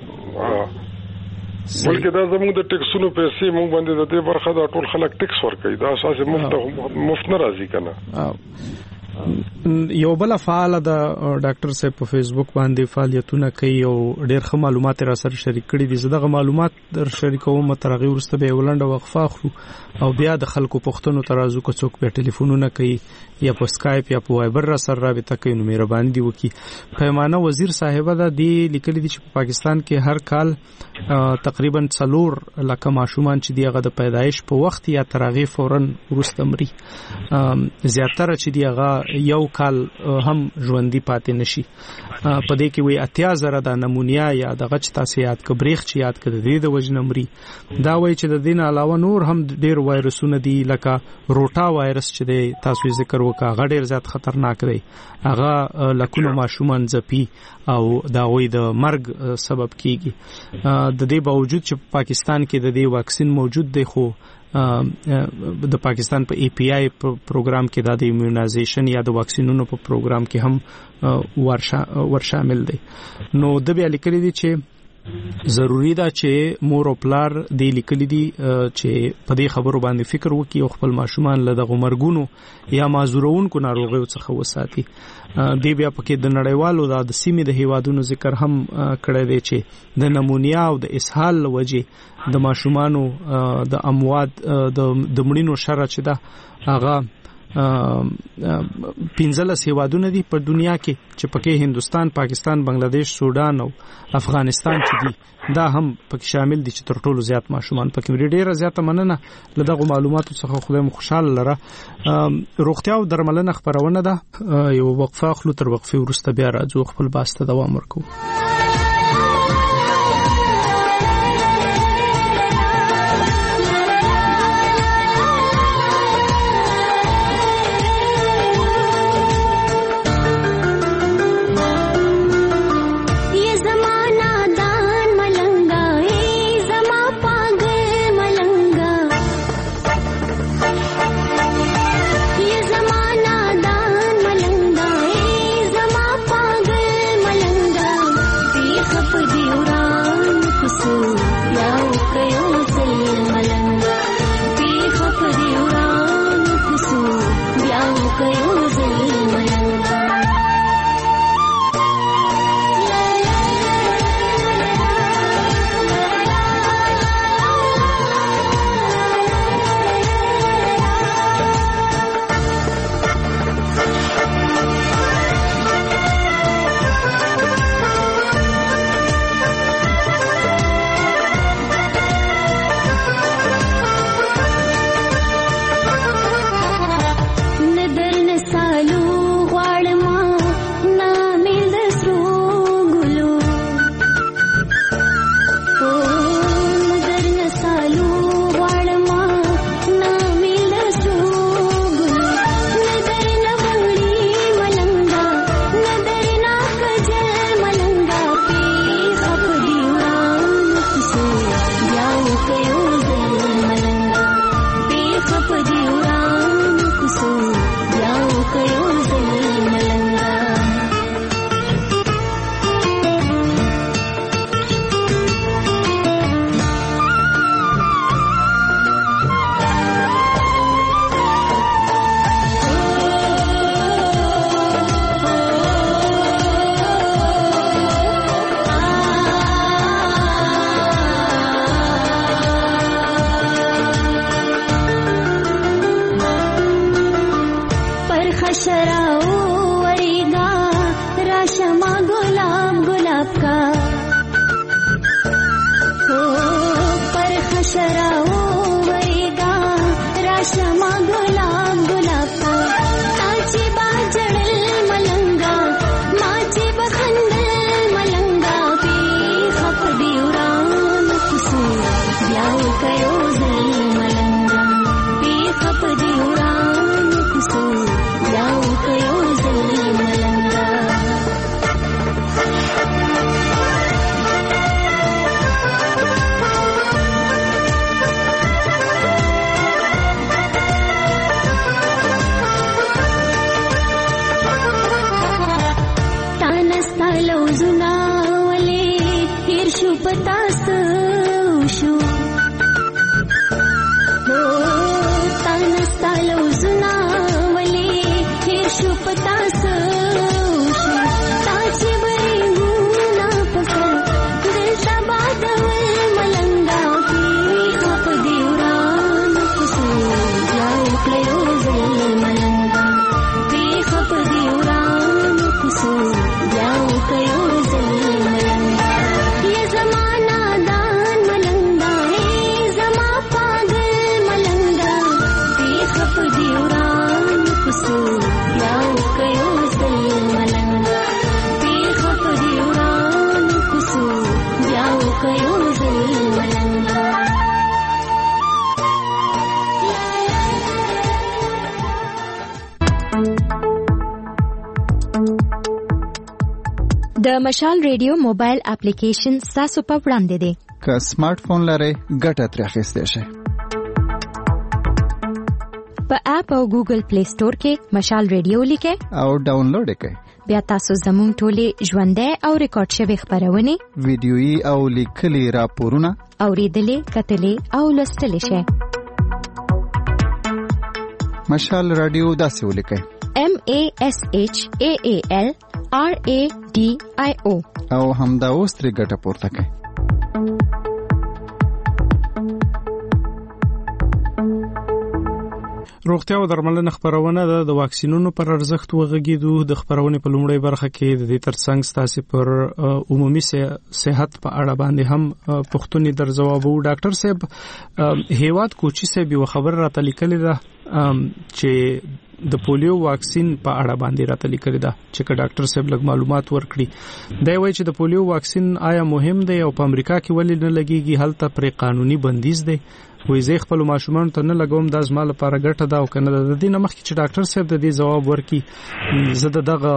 بلکې دا زموږ د ټیکسونو پیسې موږ باندې د دې برخه دا ټول خلک ټیکس ورکوي دا اساس مفت مفت نه راځي کنه یو بل فعال د ډاکټر صاحب په فیسبوک باندې فعالیتونه کوي او ډېر ښه معلومات را سره شریک کړي دي زه دغه معلومات در شریکوم تر هغه وروسته به ولنډه وقفه اخلو او بیا د خلکو پښتنو ترازو کو څوک په ټلیفونونه کوي یا په اسکایپ یا په وایبر را سره رابطه کوي نو مهرباني دی وکي پیمانه وزیر صاحب دا دی لیکلي دي چې په پاکستان کې هر کال تقریبا څلور لکه ماشومان چې دیغه د پیدایش په وخت یا ترغه فورن ورسته مري زیاتره چې دیغه یو کال هم ژوندۍ پاتې نشي په دې کې وی اتیا زره د نمونیا یا د غچ تاسیات کبریخ چې یاد کړه د دې وجنمري دا وای چې د دین علاوه نور هم ډیر وایرسونه دي لکه روټا وایرس چې دی تاسو ذکر وکړه غ ډیر زیات خطرناک دی هغه لکونه ماشومان ځپي او دا وای د مرګ سبب کیږي د دې باوجود چې پاکستان کې د دې واکسین موجود دی خو د پاکستان په ای پی آی پروګرام کې د ایمونایزیشن یا د واکسینونو په پروګرام کې هم ورشا ورشامل دی نو د بیا لیکلي دي چې ضروری ده چې مور او پلار د لیکلي دي چې په دې خبرو باندې فکر وکړي او خپل ماشومان له دغه مرګونو یا معذورونکو ناروغیو څخه وساتي دی بیا پکې د نړیوالو د سیمې د هیوادونو ذکر هم کړی دی چې د نمونیا او د اسهال لوجه د ماشومانو د اموات د دمړینو شر چې ده هغه پنځلس هیوادونه دي په دنیا کې چې پکې هندستان، پاکستان، بنگلاديش، سودان او افغانستان چې دي دا هم پکې شامل دي چې تر ټولو زیات ماشومان پکې ډیره زیاته مننه لدغه معلوماتو څخه خدای مو خوشاله لره. روغتیا او درملنه خبرونه ده یو وقفه خلو تر وقفه ورسته بیا راځو خپل باسته دوام ورکو. ये ज़माना दा د مشال ریډیو موبایل اپلیکیشن تاسو په وړاندې دی. که سمارټ فون لرئ ګټه ترې اخیستی شئ. په اپ او ګوګل پلی سٹور کې مشال ریډیو لیکئ او ډاونلوډ یې کړئ. بیا تاسو زموږ ټولې ژوندۍ او ریکارډ شوي خپرونې، ویډیويي او لیکلي راپورونه اورېدلې، کتلې او لوستلی شئ. مشال رادیو داسې ولیکئ: M A S H A A L R A D I O او همدا اوس ترې ګټه پورته کړئ. روغتیا او درملنه خبرونه د واکسینونو پر ارزښت وغږیدو. د خبرونه په لومړی برخه کې د دې ترڅنګ ستاسو پر عمومي صحت په اړه باندې هم پښتوني در جوابو. ډاکټر صاحب هیواد کوچی صاحب یو خبر راته لیکلی ده چې د پولیو واکسین په اړه باندې راته لیکلی ده چې ډاکټر صاحب لږ معلومات ورکړي. دا وایي چې د پولیو واکسین آیا مهم دی او په امریکا کې ولې نه لګيږي؟ هلته پر قانوني بندیز دی. وې زه خپل ماشومان ته نه لګوم، د ازمال لپاره ګټه دا او کنه د دې نه مخکې چې ډاکټر صاحب د دې جواب ورکړي زه دغه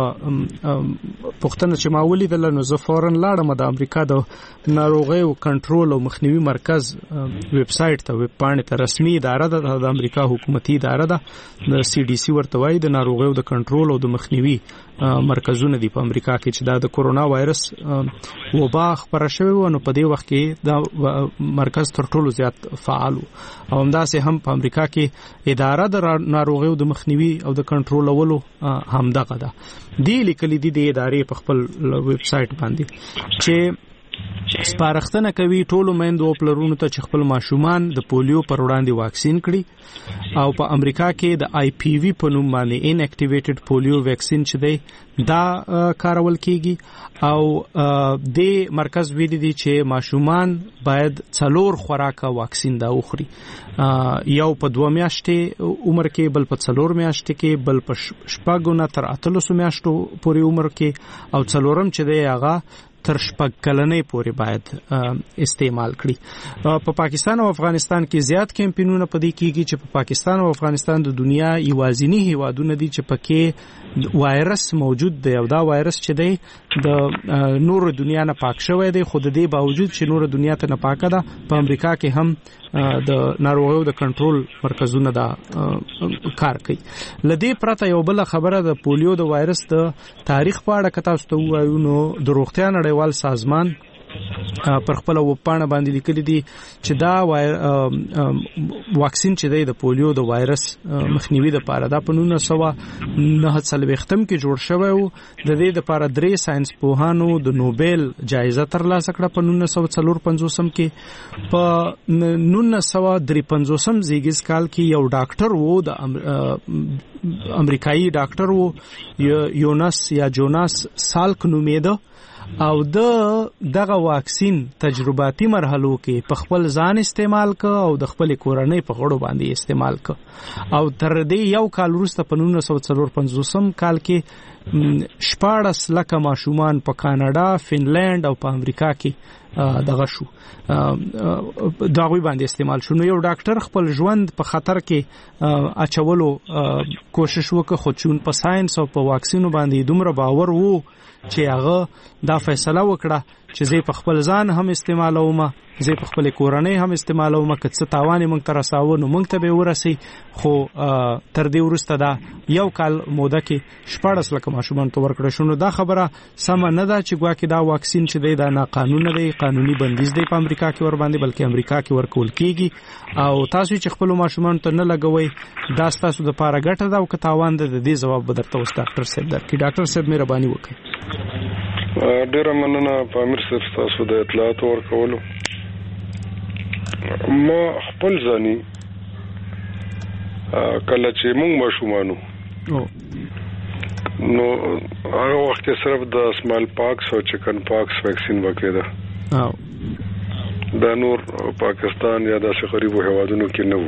پښتنه چې ما ولیدل نو زه فورن لاړم د امریکا د ناروغي او کنټرول او مخنیوي مرکز ویب سټ ته، ویب پاڼې ته، رسمي اداره ده د امریکا حکومتي اداره ده د سی ډي سی ورته وایي، د ناروغي او د کنټرول او د مخنیوي مرکزونه دي په امریکا کې چې دا د کورونا وایرس وبا خبره شوی و. نو په دې وخت کې دا مرکز تر ټولو زیات فعال او همداسې هم په امریکا کې اداره د ناروغي او د مخنیوي او د کنټرولولو همدغه ده. دی لیکلي دي د ادارې په خپل ویب سټ باندې چې سپارښتنه کوي ټولو میندو او پلرونو ته چې خپل ماشومان د پولیو پر وړاندې واکسین کړي او په امریکا کې د آی پی وی په نوم باندې ان اکټیویټډ پولیو ویکسین چې دی دا کارول کیږي او د مرکز ویلي دي چې ماشومان باید څلور خوراکه واکسین دا وخوري، یو په دوه میاشتې عمر کې، بل په څلور میاشتې کې، بل په شپږو نه تر اتلسو میاشتو پورې عمر کې او څلورم چې دی هغه تر شپږ کلنې پورې باید استعمال کړي. په پاکستان او افغانستان کې زیات کمپینونه پدې کېږي چې په پاکستان او افغانستان د دنیا یوازینی هیوادونه دي چې پکې وایرس موجود دی او دا وایرس چې دی د نور دنیا نه پاک شوی دی، خو د دې باوجود چې نور دنیا ته نه پاکه ده په امریکا کې هم د ناروغیو د کنټرول مرکزونه دا کار کوي. لدې پرته یو بل خبره د پولیو د وایرس د تاریخ په اړه کتاب ستو وایو نو د روغتیا نړیوال سازمان پر خپل وپاڼه باندې لیکلي دي چې دا واکسین چې دی د پولیو د وایرس مخنیوي لپاره دا په نولس سوه نهه څلوېښتم کې جوړ شوی و. د دې لپاره درې ساينس پوهانو د نوبل جایزه ترلاسه کړه په نولس سوه څلور پنځوسم کې. په نولس سوه درې پنځوسم زیږیز کال کې یو ډاکټر وو، د امریکایي ډاکټر وو، یوناس یا جوناس سالک نومیده او د دغه واکسین تجرباتي مرحلو کې په خپل ځان استعمال ک او د خپل کورنۍ په غړو باندې استعمال ک او تر دې یو کال وروسته په نولس سوه څلور پنځوسم کال کې شپاړس لکه ماشومان په کاناډا، فنلند او په امریکا کې دغه شو دغه باندې استعمال شو. نو یو ډاکټر خپل ژوند په خطر کې اچولو کوشش وکړ، خو چون په ساينس او په واکسینو باندې دومره باور وو چې هغه دا فیصله وکړه چې زه په خپل ځان هم استعمالوم، زه په خپل کورنۍ هم استعمالوم، که څه تاوان موږ تر رساو نو موږ ته به ورسي. خو تر دې ورسته دا یو کال موده کې شپاړس لکه ماشومان ته ورکړل شو. نو دا خبره سم نه ده چې ګواکې دا واکسین چې دی دا ناقانونه دی، قانوني بندیز دی په امریکا کې ور باندې، بلکې امریکا کې ورکول کیږي او تاسو چې خپل ماشومان ته نه لګوي دا تاسو د پاره ګټه ده او که تاوان ده. د دې جواب به درته اوس ډاکټر صاحب درکړي. ډاکټر صاحب مهرباني وکړئ. ډیره مننه پامیر صاحب تاسو د اطلاعات ورکولو. ما خپل ځاني کله چې موږ ماشومانو نو هغه وخت کې صرف د سمال پاکس او چکن پاکس ویکسین وکړه دا نور پاکستان یا داسې غریبو هیوادونو کې نه وو.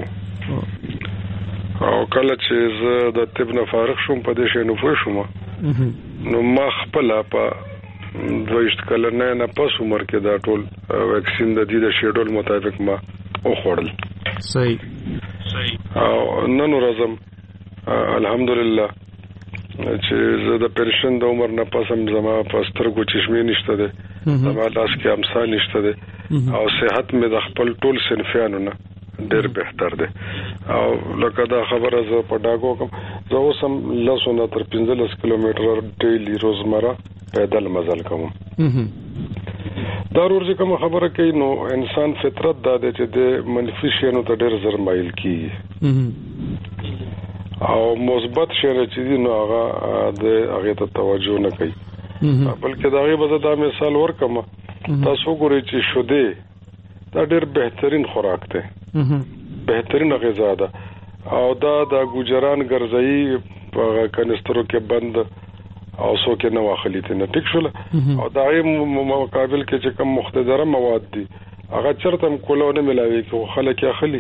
او کله چې زه د طب نه فارغ شوم په دې شی نو پوه شوم نو ما خپل په دویشت کلنه نه پس عمر کې دا ټول ویکسین د دې د شیډول مطابق ما او خورل. صحیح صحیح. او نن ورځم الحمدلله چې زه د پنشن د عمر نه پس هم زما پسترګو چشمې نشته ده، زما لاس کې امسا نشته ده، او صحت مې د خپل ټول صنفیانو نه ډېر بهتر ده. او لکه دا خبره زه په ډاګو کوم، زه اوس هم لسونه تر پنځلس کیلومتره ډیلی روزمره پیدل مزل کوم. دا ورځ کوم خبره کوي نو انسان فطرت دا ده چې د منفي شیانو ته ډېر زر مایل کیږي او مثبت شیانو چې دي نو هغه د هغه ته توجه نه کوي. بلکې دا غي به دا مثال ورکم، تاسو ګورئ چې شوده دا ډېر بهترین خوراک ده، بهترین غذا ده او دا د ګوجران ګرځي په کنسترو کې بند او سو کې نو اخلي ته نه ټیک شول. او دا غي مقابل کې چې کوم مختدره مواد دي هغه چرته کولونه ملاوي کې خلک اخلي.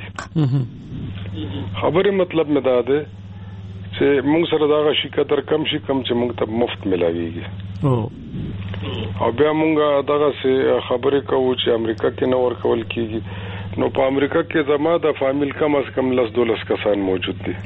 خبره مطلب مې دا ده چې موږ سره دا شي کتر کم شي کم چې موږ ته مفت ملاويږي. او بیا موږ دغه څه خبرې کوو چې امریکا کې نو ورکول کیږي، نو په امریکا کې زما د فامیل کم از کم لس دولس کسان موجود دي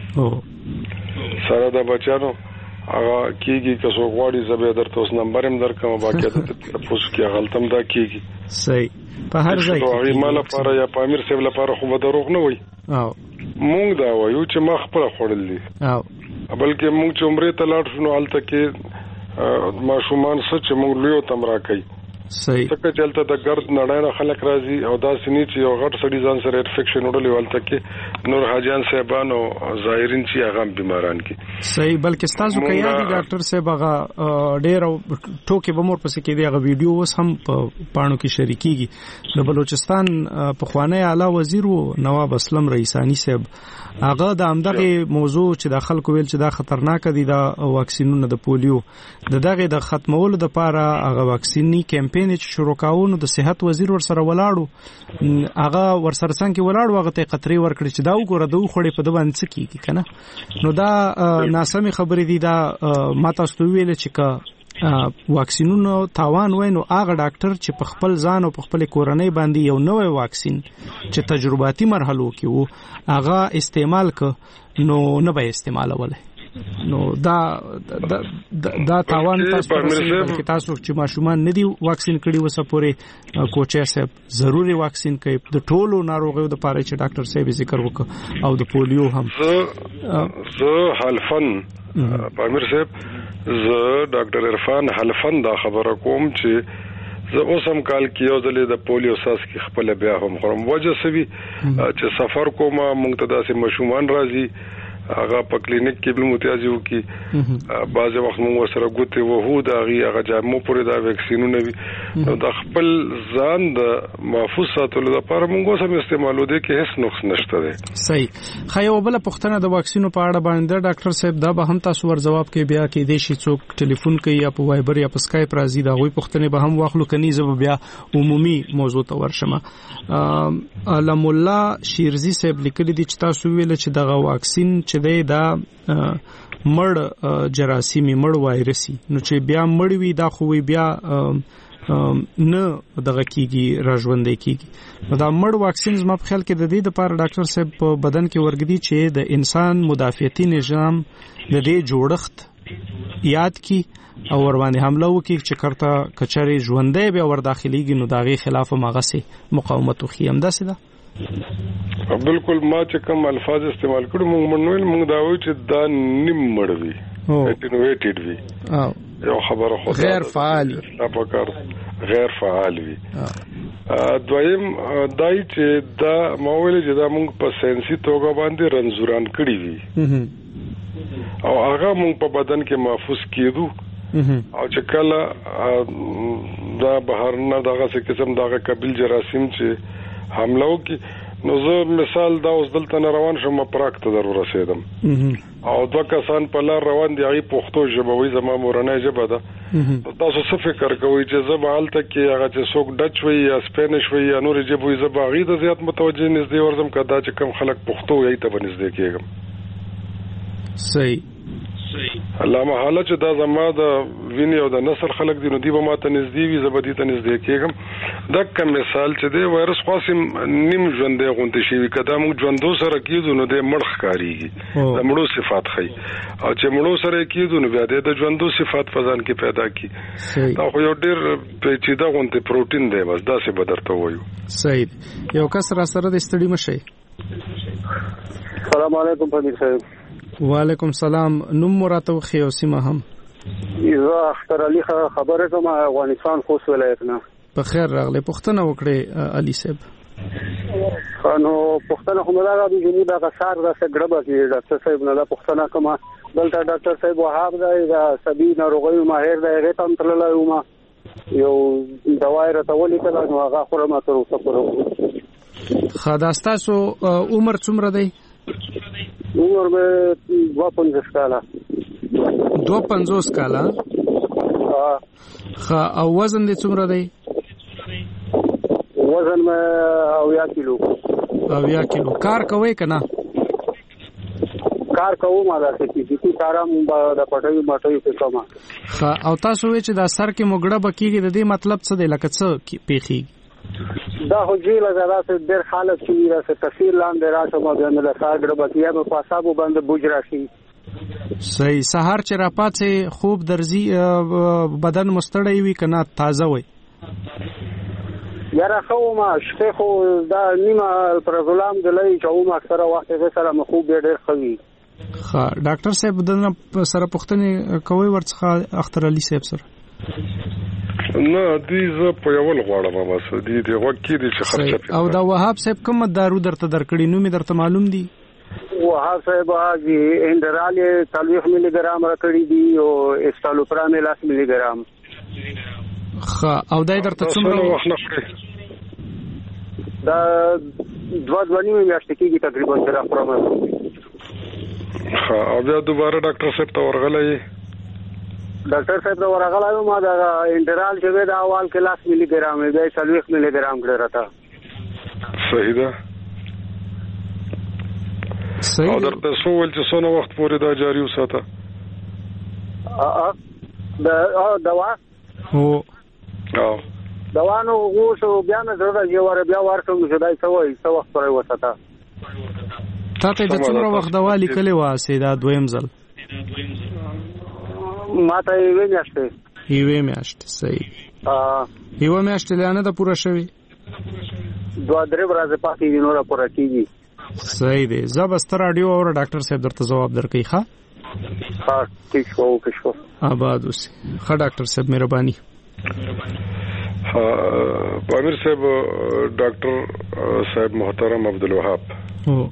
سره د بچانو هغه کیږي که څو غواړي زبې درته اوس نمبر هم درکوم باقي د پوس کې غلطم دا کیږي. صحیح. په هر ځای کې هغه مال لپاره یا پامیر سیب لپاره خو به دروغ نه وي. او مونږ دا وایو چې ما خپل خورل دي، او بلکې مونږ چې عمره ته لاړ شو نو الته کې ماشومان څه چې مونږ لوی تم راکې. صحیح. څنګه چلته د ګرد نړۍ نه خلک راځي او دا سني چې یو غټ سړي ځان سره انفیکشن وړلې ولته کې نور حاجیان صاحبانو ظاهرین چې هغه بیماران کې. صحیح. بلکې تاسو کې یادي ډاکټر صاحب هغه ډېر ټوکې بمور پسې کې دی هغه ویډیو اوس هم په پاڼو کې شریکيږي. د بلوچستان په خوانی اعلی وزیر وو نواب اسلم رئیسانی صاحب، هغه د امدغه موضوع چې د خلکو ویل چې دا خطرناک دي دا واکسینونه د پولیو د دغه د ختمولو د لپاره هغه واکسینی کمپاین چې شروع کاوه، د صحت وزیر ور سره ولاړو، هغه ور سره څنګه ولاړو، هغه ته قطري ور کړی چې دا وګوره دوه خړې په د باندې څه کیږي کنه. نو دا ناسمي خبرې دي. دا ما تاسو ویل چې کا واکسینونو تاوان وای نو هغه ډاکټر چې په خپل ځان او په خپل کورنۍ باندې یو نوې واکسین چې تجرباتي مرحلو کې وو هغه استعمال ک نو نه به استعمالوله. نو دا دا دا تاوان تاسو په تاسو چې ماشومان ندي واکسین کړي وسه پورې کوچه صاحب ضروري واکسین کوي د ټولو ناروغیو د پاره چې ډاکټر صاحب ذکر وکړ او د پولیو هم. زه حلفن پامیر صاحب زه ډاکټر عرفان حلفن دا خبره کوم چې زه اوس هم کال کې یو ځلې د پولیو ساس کې خپل بیا هم خورم. وجه سوي چې سفر کوم مونږ ته داسې مشومان راځي هغه په کلینیک کې بل متیازي وکي، بعض وخت موږ سره ګوتې وهو دا غي هغه جامو پورې دا ویکسینونه وي نو د خپل ځان د محفوظ ساتلو لپاره موږ سم استعمالو دي کې هیڅ نقص نشته ده. صحیح. خو بل پښتنه د واکسینو په اړه باندې ډاکټر صاحب دا به هم تاسو ور جواب کې بیا کې د شي څوک ټلیفون کوي یا په وایبر یا په اسکایپ راځي دا غوي پښتنه به هم واخلو کني زب بیا عمومي موضوع ته ورشمه. علم الله شیرزی صاحب لیکلي دي چې تاسو ویل چې دغه واکسین چې دا مړ جراثیمي مړ وایرسي نو چې بیا مړ وي دا خو بیا نه دغه کیږي راژوندې کیږي. نو دا مړ واکسین زما په خیال کې د دې لپاره ډاکټر صاحب په بدن کې ورګدي چې د انسان مدافعتي نظام د دې جوړښت یاد کی او ور باندې حمله وکړي چې کرته کچري ژوندې به ور داخليږي نو داغي خلاف ماغسه مقاومت خو هم داسې ده. بالکل ما چې کوم الفاظ استعمال کړو موږ منویل موږ دا وایو چې دا نیم مړ وي اټینویټډ وي او یو خبره خو غیر فعال اپکار غیر فعال وي. دویم دای چې دا مویل چې دا موږ په ساينسي توګه باندې رنزوران کړی وي او هغه موږ په بدن کې محفوظ کیدو او چې کله دا بهر نه دغه څه قسم دغه قبیل جراثیم چې حمله وکي نو زه مثال دا اوس دلته روان شم پراک ته در ورسېدم او دوه کسان په لار روان دي هغه پښتو ژبه وي زما مورنۍ ژبه ده. تاسو څه فکر کوئ چې زه به هلته کې هغه چې څوک ډچ وي یا سپینش وي یا نورې ژبې وي زه به هغې ته زیات متوجه نږدې ورځم که دا چې کوم خلک پښتو وي هغې ته به نږدې کېږم. صحیح علامه حاله چې دا زما د ویني او د نسل خلک دي نو دی به ماته نږدې وي زبدي ته نږدې کېږم دا کوم مثال چې دی وایرس خاصم نیم ژوندې غونډه شي کدا موږ ژوندو سره کېدو نو د مړ ښکاریږي د مړو صفات خي او چې مړو سره کېدو نو بیا د ژوندو صفات په ځان کې پیدا کی دا خو یو ډېر پیچیده غونډه پروتین دی بس دا څه بدرته وایو صحیح یو کس را سره د استړي مشي. السلام علیکم پنځه صاحب. وعلیکم سلام. نوم مراته خو او سیمه هم زه اختر علي خبره کوم افغانستان خوست ولایت نه. په خیر راغله پښتنه وکړه علي صاحب. نو پښتنه کومه دا د جنوب د غسار د سګړبه کې ډاکټر صاحب نه پښتنه کومه دلته ډاکټر صاحب وهاب دا سبي ناروغي ماهر دی هغه تم تللای ومه یو دوايي راټولې کړه نو هغه خورم تر اوسه پورې. خداستاسو عمر څومره دی؟ عمر مې دوه پنځوس کاله. دوه پنځوس کاله؟ ها. او وزن دې څومره دی؟ وزن مې اویا کیلو. اویا کیلو. کار کوي کنه؟ کار کوم دا چې چې کارم د پټي مټي په کومه. ها. او تاسو وې چې دا سر کې موګړه بکیږي د دې مطلب څه دی لکه څه پیخي؟ دا خو جیل زراته ډېر حالت کې راځي تفصیل لاندې راځم باندې له ساګړه بکیا په پاسابو باندې بوج راشي. صحیح. سحر چې را پاتې خوب درځي بدن مستړی وي کنه تازه وي؟ یاره خو ما شته خو دا نیمه پرزولام دلای چې او ما اکثره وخت به سره مخوب ډېر خوي. ها ډاکټر صاحب دنه سره پښتنه کوي ورڅخه اختر علي صاحب سره نه دي زه په یو لغواړم بس دي دی وکی دي چې خرچه. او دا وهاب صاحب کوم دارو درته درکړي نو می درته معلوم دي؟ وهاب صاحب هغه اندرال ثلاث ملي ګرام راکړي دي او استالوپرام لاس ملي ګرام. خا او دای درته څومره وخت نه دا دوه دوه نیمه میاشتې کېږي تقریبا سره خورم. خا او بیا دوباره ډاکټر صاحب ته ورغلای؟ ډاکټر صاحب دا ورغلای ما دا انټرال چې دا اول کې لاس ملي ګرام دی ثلاث ملي ګرام کړی راته. صحیح ده. صحیح. او درته سو ول چې څونه وخت پورې دا جاری وساته؟ ا دا دوا هو او دوا نو غوښو بیا نه زړه یو ور بیا ورته چې دای سوې څو وخت پورې وساته. تاسو د څومره وخت دوا لیکلې واسه دا دویم ځل؟ ماته یې میاشته. یې میاشته. صحیح. ا یې میاشته لانه دا پوره شوی؟ دوه درې ورځې پاتې دي نور پوره کیږي. صحیح دی. زبست رادیو او ډاکټر صاحب درته جواب درکې ښه؟ ها ٹھیک شو اوکے شو. آباد اوسه. ښه ډاکټر صاحب مهرباني. ها پامیر صاحب ډاکټر صاحب محترم عبدالوهاب او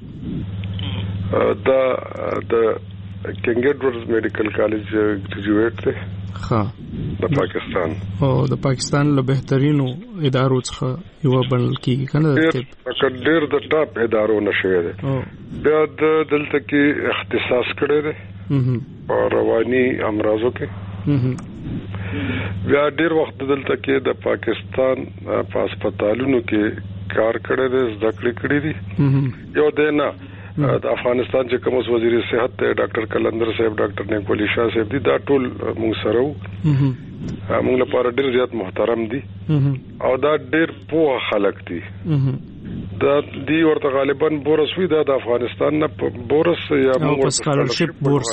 دا د کنګ ایډورډز میډیکل کالج ګریجویټ دی. ها د پاکستان او د پاکستان له بهترینو ادارو څخه یو بنل کیږي کنه د ډېر د ټاپ ادارو نشوي دی. بیا د دلته کې اختصاص کړی دی په رواني امراضو کې. بیا ډېر وخت دلته کې د پاکستان په هسپتالونو کې کار کړی دی زده کړې کړې دي. یو دی نه د افغانستان چې کوم وزیر صحت ته ډاکټر کلندر صاحب ډاکټر نیکولی شاه صاحب دي دا ټول موږ سره وو. موږ لپاره ډېر زیات محترم دي او دا ډېر پوه خلک دي. دا دی ورته غالبا بورس وی دا د افغانستان نه بورس یا موږ سکالرشپ بورس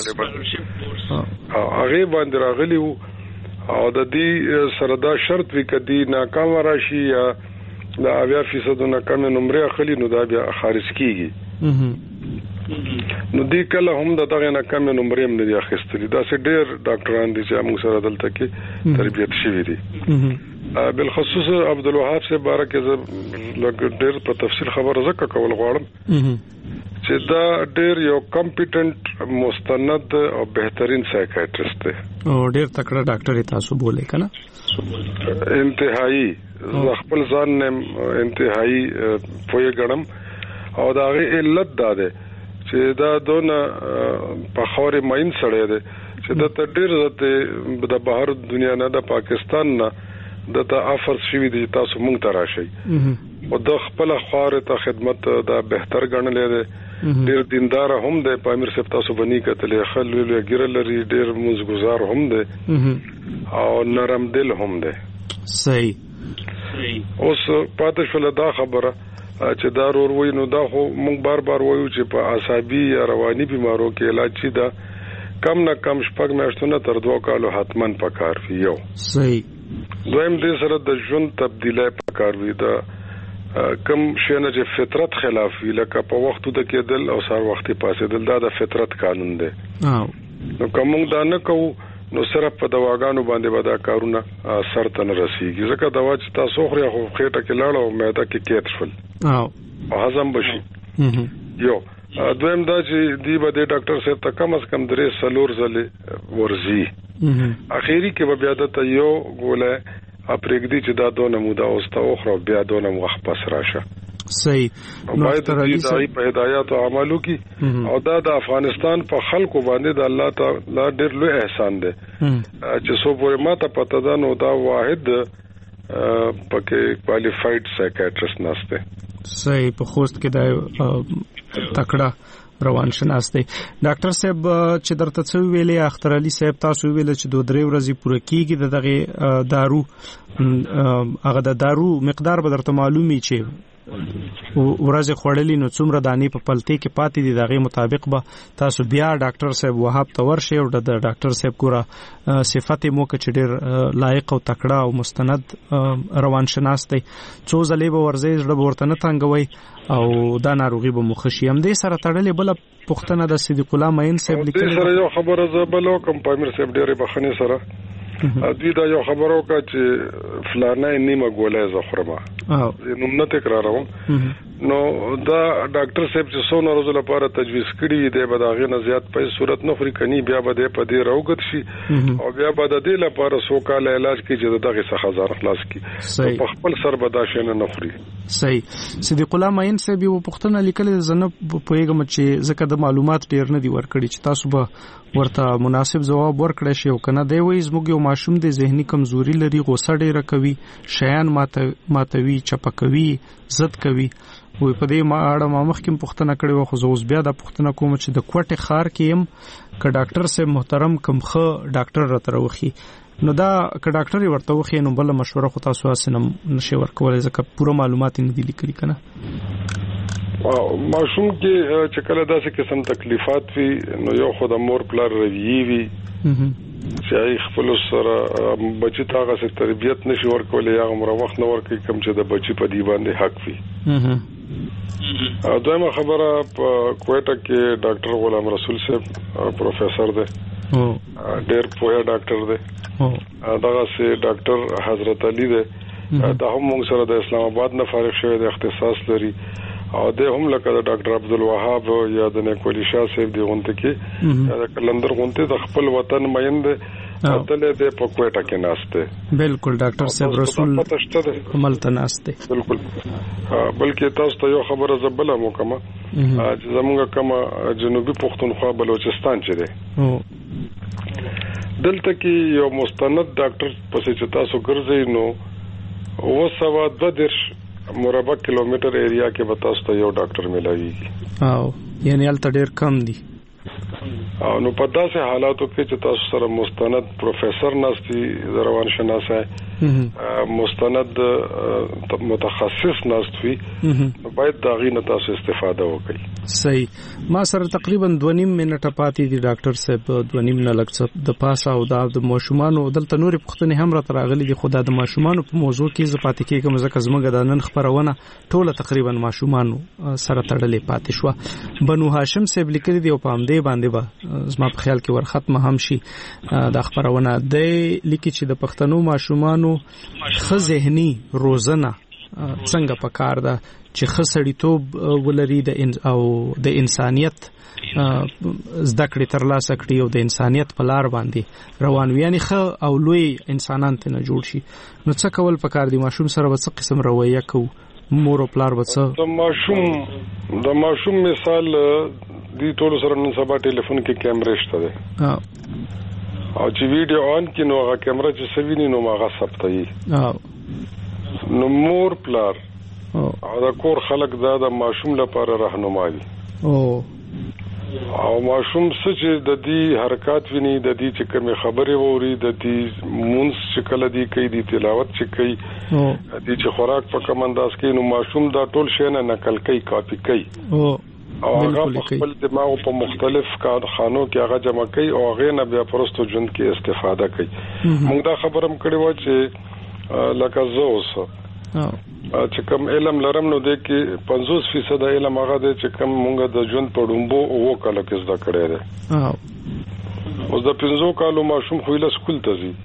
هغه باندې راغلی وو او د دې سره دا شرط وی کدي ناکام راشي یا د اویا فیصد ناکام نمبر اخلي نو دا بیا خارج کیږي. نو دی کله هم د دغه ناکام نمبر هم نه اخیستلی. دا سه ډېر ډاکټران دي چې موږ سره دلته کې تربیت شوي دي. بالخصوص عبدالوهاب سے بارے کې لږ ډېر په تفصیل خبره زکه کول غواړم چې دا ډېر یو کمپیټنټ مستند او بهترین سایکایټریست دی او ډېر تکړه ډاکټر تاسو بوله کنه. انتهایی زه خپل ځان نه انتهایی پوهه ګڼم او دا غي علت دا ده چې دا دونه په خوري ماین سره ده چې دا ته ډېر زته د بهر دنیا نه د پاکستان نه د ته افر شوی دي تاسو مونږ ته راشي او د خپل خور ته خدمت دا بهتر ګڼلې ده ډېر دیندار هم دی په امیر صاحب تاسو بني کتلې خلل ګرل لري ډېر موزګزار هم دی او نرم دل هم دی. صحیح. اوس پاتې شول دا خبره چې دا ورور وای نو دا خو موږ بار بار وایو چې په عصبي یا رواني بیمارو کې علاج چي دا کم نه کم شپږ میاشتونه تر دوه کالو حتمن پکار وي. یو صحیح. دویم دې سره د ژوند تبدیلی پکار وي دا کم شنه چې فطرت خلاف وي لکه په وختو د کېدل او سار وختي پاسېدل دا د فطرت قانون دی. نو کوم دا نه کوو نو صرف په دواګانو باندې به دا کارونه سر ته نه رسیږي ځکه دوا چې تاسو خوري خو خېټه کې لاړ او معده کې کېټ شول او هضم بشي. یو دویم دا چې دی به د ډاکټر صاحب ته کم از کم درې سلور ځلې ورزي اخیری کې به بیا د یو ګوله اپریګدي چې دا دوه نموده اوسته او خو بیا دوه نمو وخت پس راشه. صحیح. نو باید د دې په هدایت او عملو کې او دا د افغانستان په خلکو باندې د الله تعالی ډېر لوی احسان دی چې څو پورې ماته پته ده نو دا واحد پکې کوالیفاید سایکیاټریست نشته. صحیح. په خوست کې دا تکړه روان شناس دی. ډاکټر صاحب چې درته څه ویلې اختر علي صاحب تاسو ویل چې دوه درې ورځې پوره کیږي د دغه دارو هغه د دارو مقدار به درته معلومي چې ورځ خوړلې نو څومره دانی په پلتې کې پاتې دي دغه مطابق به تاسو بیا ډاکټر صاحب وهاب ته ورشئ او د ډاکټر صاحب ګوره صفات مو کې ډېر لایق او تکړه او مستند روان شناس دی څو ځلې به ورځي زړه ورته نه تنګوي او دا ناروغي به مخشي هم دې سره تړلې بل پښتنه د صدیق الله معین صاحب لیکلي سره یو خبره زبلو کم پامیر صاحب ډېر بخنه سره دوی دا یو خبرو کا چې فلانه نیمه ګولای زخرمه او نو نه تکراروم نو دا ډاکټر صاحب چې څو نورو لپاره تجویز کړی دی به دا غي نه زیات په صورت نه خوري کني بیا به دې په دې راوګت شي او بیا به د دې لپاره سو کال علاج کې چې دغه څخه هزار خلاص کی په خپل سر بداشنه نه خوري. صحیح. صدیق الله معین صاحب یو پښتنه لیکل زنه پوهیږم چې ځکه د معلومات ډیر نه دی ورکړي چې تاسو به ورته مناسب جواب ورکړئ شي او کنه دی وایي زموږ یو ماشوم د ذهني کمزوري لري غوسه ډیره کوي شیان ماته ماتوي چپکوي ضد کوي وي په دې ما اړه ما مخکې پښتنه کړې و خو زوس بیا د پښتنه کوم چې د کوټه خار کې يم ک ډاکټر صاحب محترم کمخه ډاکټر راته وخی نو دا ک ډاکټر ورته وخی نو بل مشوره خو تاسو اسنه نشي ورکول ځکه پوره معلومات نه دي لیکلي کنه. ماشوم کې چې کله داسې قسم تکلیفات وي نو یو خو د مور پلار رویي وي چې خپل سره بچی تاغه سره تربيت نشي ورکول یا عمر وخت نه ورکي کوم چې د بچی په دی باندې حق وي. دویمه خبره په کوټه کې ډاکټر غلام رسول صاحب پروفیسور دی ډېر پوهه ډاکټر دی دغه سي ډاکټر حضرت علي دی دا هم موږ سره د اسلام آباد نه فارغ شوی د اختصاص لري او د هم لکه د ډاکټر عبدالوهاب یا د نیکولی شاه صاحب دی غونته کې د کلندر غونته د خپل وطن مېند اتلې د پکوټه کې ناشته. بالکل ډاکټر صاحب رسول عمل ته ناشته. بالکل بلکې تاسو ته یو خبره زبله مو کومه چې زموږ کومه جنوبي پښتونخوا بلوچستان چې دی دلته کې یو مستند ډاکټر پسې چې تاسو ګرځئ نو و سوا د درش مربع کیلومتر ایریا کې به تاسو ته یو ډاکټر ملایږي او یعنی الته ډېر کم دي او نو په داسې حالاتو کې چې تاسو سره مستند پروفیسور ناشتي روان شناسه مستند متخصص ناشتي باید دا غي نه تاسو استفاده وکړئ. صحیح. ما سره تقریبا دوه نیم منټه پاتې دي ډاکټر صاحب دوه نیم نه لګ د پاسه او د ماشومان او دلته نورې پښتنې هم را تراغلي دي خو د ماشومان په موضوع کې ز پاتې کېږم ځکه زموږ د نن خبرونه ټوله تقریبا ماشومان سره تړلې پاتې شو. بنو هاشم صاحب لیکلي دی او په همدې باندې به زما په خیال کې ور ختمه هم شي د خبرونه د لیکي چې د پښتنو ماشومان خو ذهني روزنه څنګه پکار ده چې خسړیتوب ولري د او د انسانيت زده کړې ترلاسه کړي او د انسانيت په لار باندې روان وي یعنی خو او لوی انسانان ته نه جوړ شي نو څه کول پکار دي ماشوم سره به څه قسم رویه کو مور او پلار به څه د ماشوم د ماشوم مثال دی ټول سره نن سبا ټلیفون کې کیمرې شته ده او چې ویډیو آن کې نو هغه کیمرا چې سویني نو هغه ثبتایي نو مور پلار او دا کور خلک دا د ماشوم لپاره راهنمایي او او ماشوم چې د دې حرکت ویني د دې چې کوم خبرې ووري د دې مونږ چې کله دې کوي د تلاوت چې کوي د دې چې خوراک په کوم انداز کې نو ماشوم دا ټول شی نه نقل کوي کاپی کوي او هغه خپل دماغ په مختلف کارخانو کې هغه جمع کوي او هغه نه بیا پرستو ژوند کې استفاده کوي موږ دا خبرم کړی و چې لکه زوس چې کوم علم لرم نو د کې پنځوس فیصد علم هغه دی چې کوم مونږ د ژوند په ډومبو او کال کې زده کړی دی او د پنځو کالو ماشوم خو له سکول ته ځي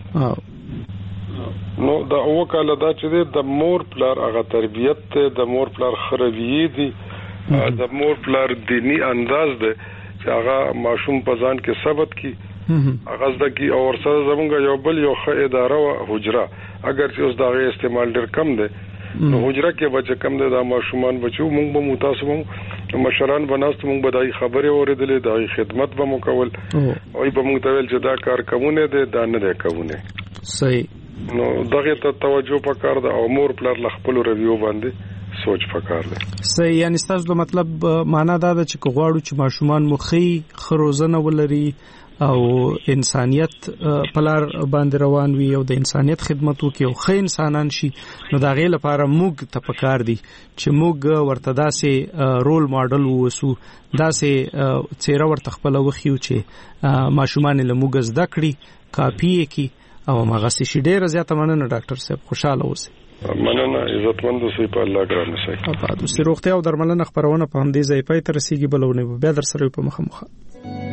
نو دا او کال دا چې د مور پلار هغه تربیت ته د مور پلار خروي دي د مور پلار دینی انداز دی چې هغه ماشوم په ځان کې ثبت کی هغه زده کی او ورسره زمونږ یو بل یو ښه اداره او حجره اگر چې اوس دا غي استعمال ډیر کم دی نو حجره کې بچ کم دی دا ماشومان بچو مونږ به متاسفم مشران بناست مونږ به دای خبرې اوریدلې دای خدمت به مکول او به مونږ ته ویل چې دا کار کوونه دی دا نه دی کوونه صحیح نو دغه ته توجه پکار ده او مور پلار خپل ریویو باندې سوچ پکار ده صحیح یعنی تاسو د مطلب معنا دا ده چې غواړو چې ماشومان مخې خروزنه ولري او انسانيت پلار باندې روان وي او د انسانيت خدمت وکي او ښه انسانان شي نو دا غي لپاره موږ ته پکار دي چې موږ ورته داسې رول ماډل ووسو داسې چیرې ورته خپل وخیو چې ماشومان له موږ زده کړي کاپی کی او مغه سي ډیره زیاته مننه ډاکټر صاحب خوشاله اوسئ مننه عزتمند اوسئ په الله ګران اوسئ په تاسو روغتیا او درملنه خبرونه په همدې ځای پای تر رسیدي بلونه بیا در سره په مخه مخه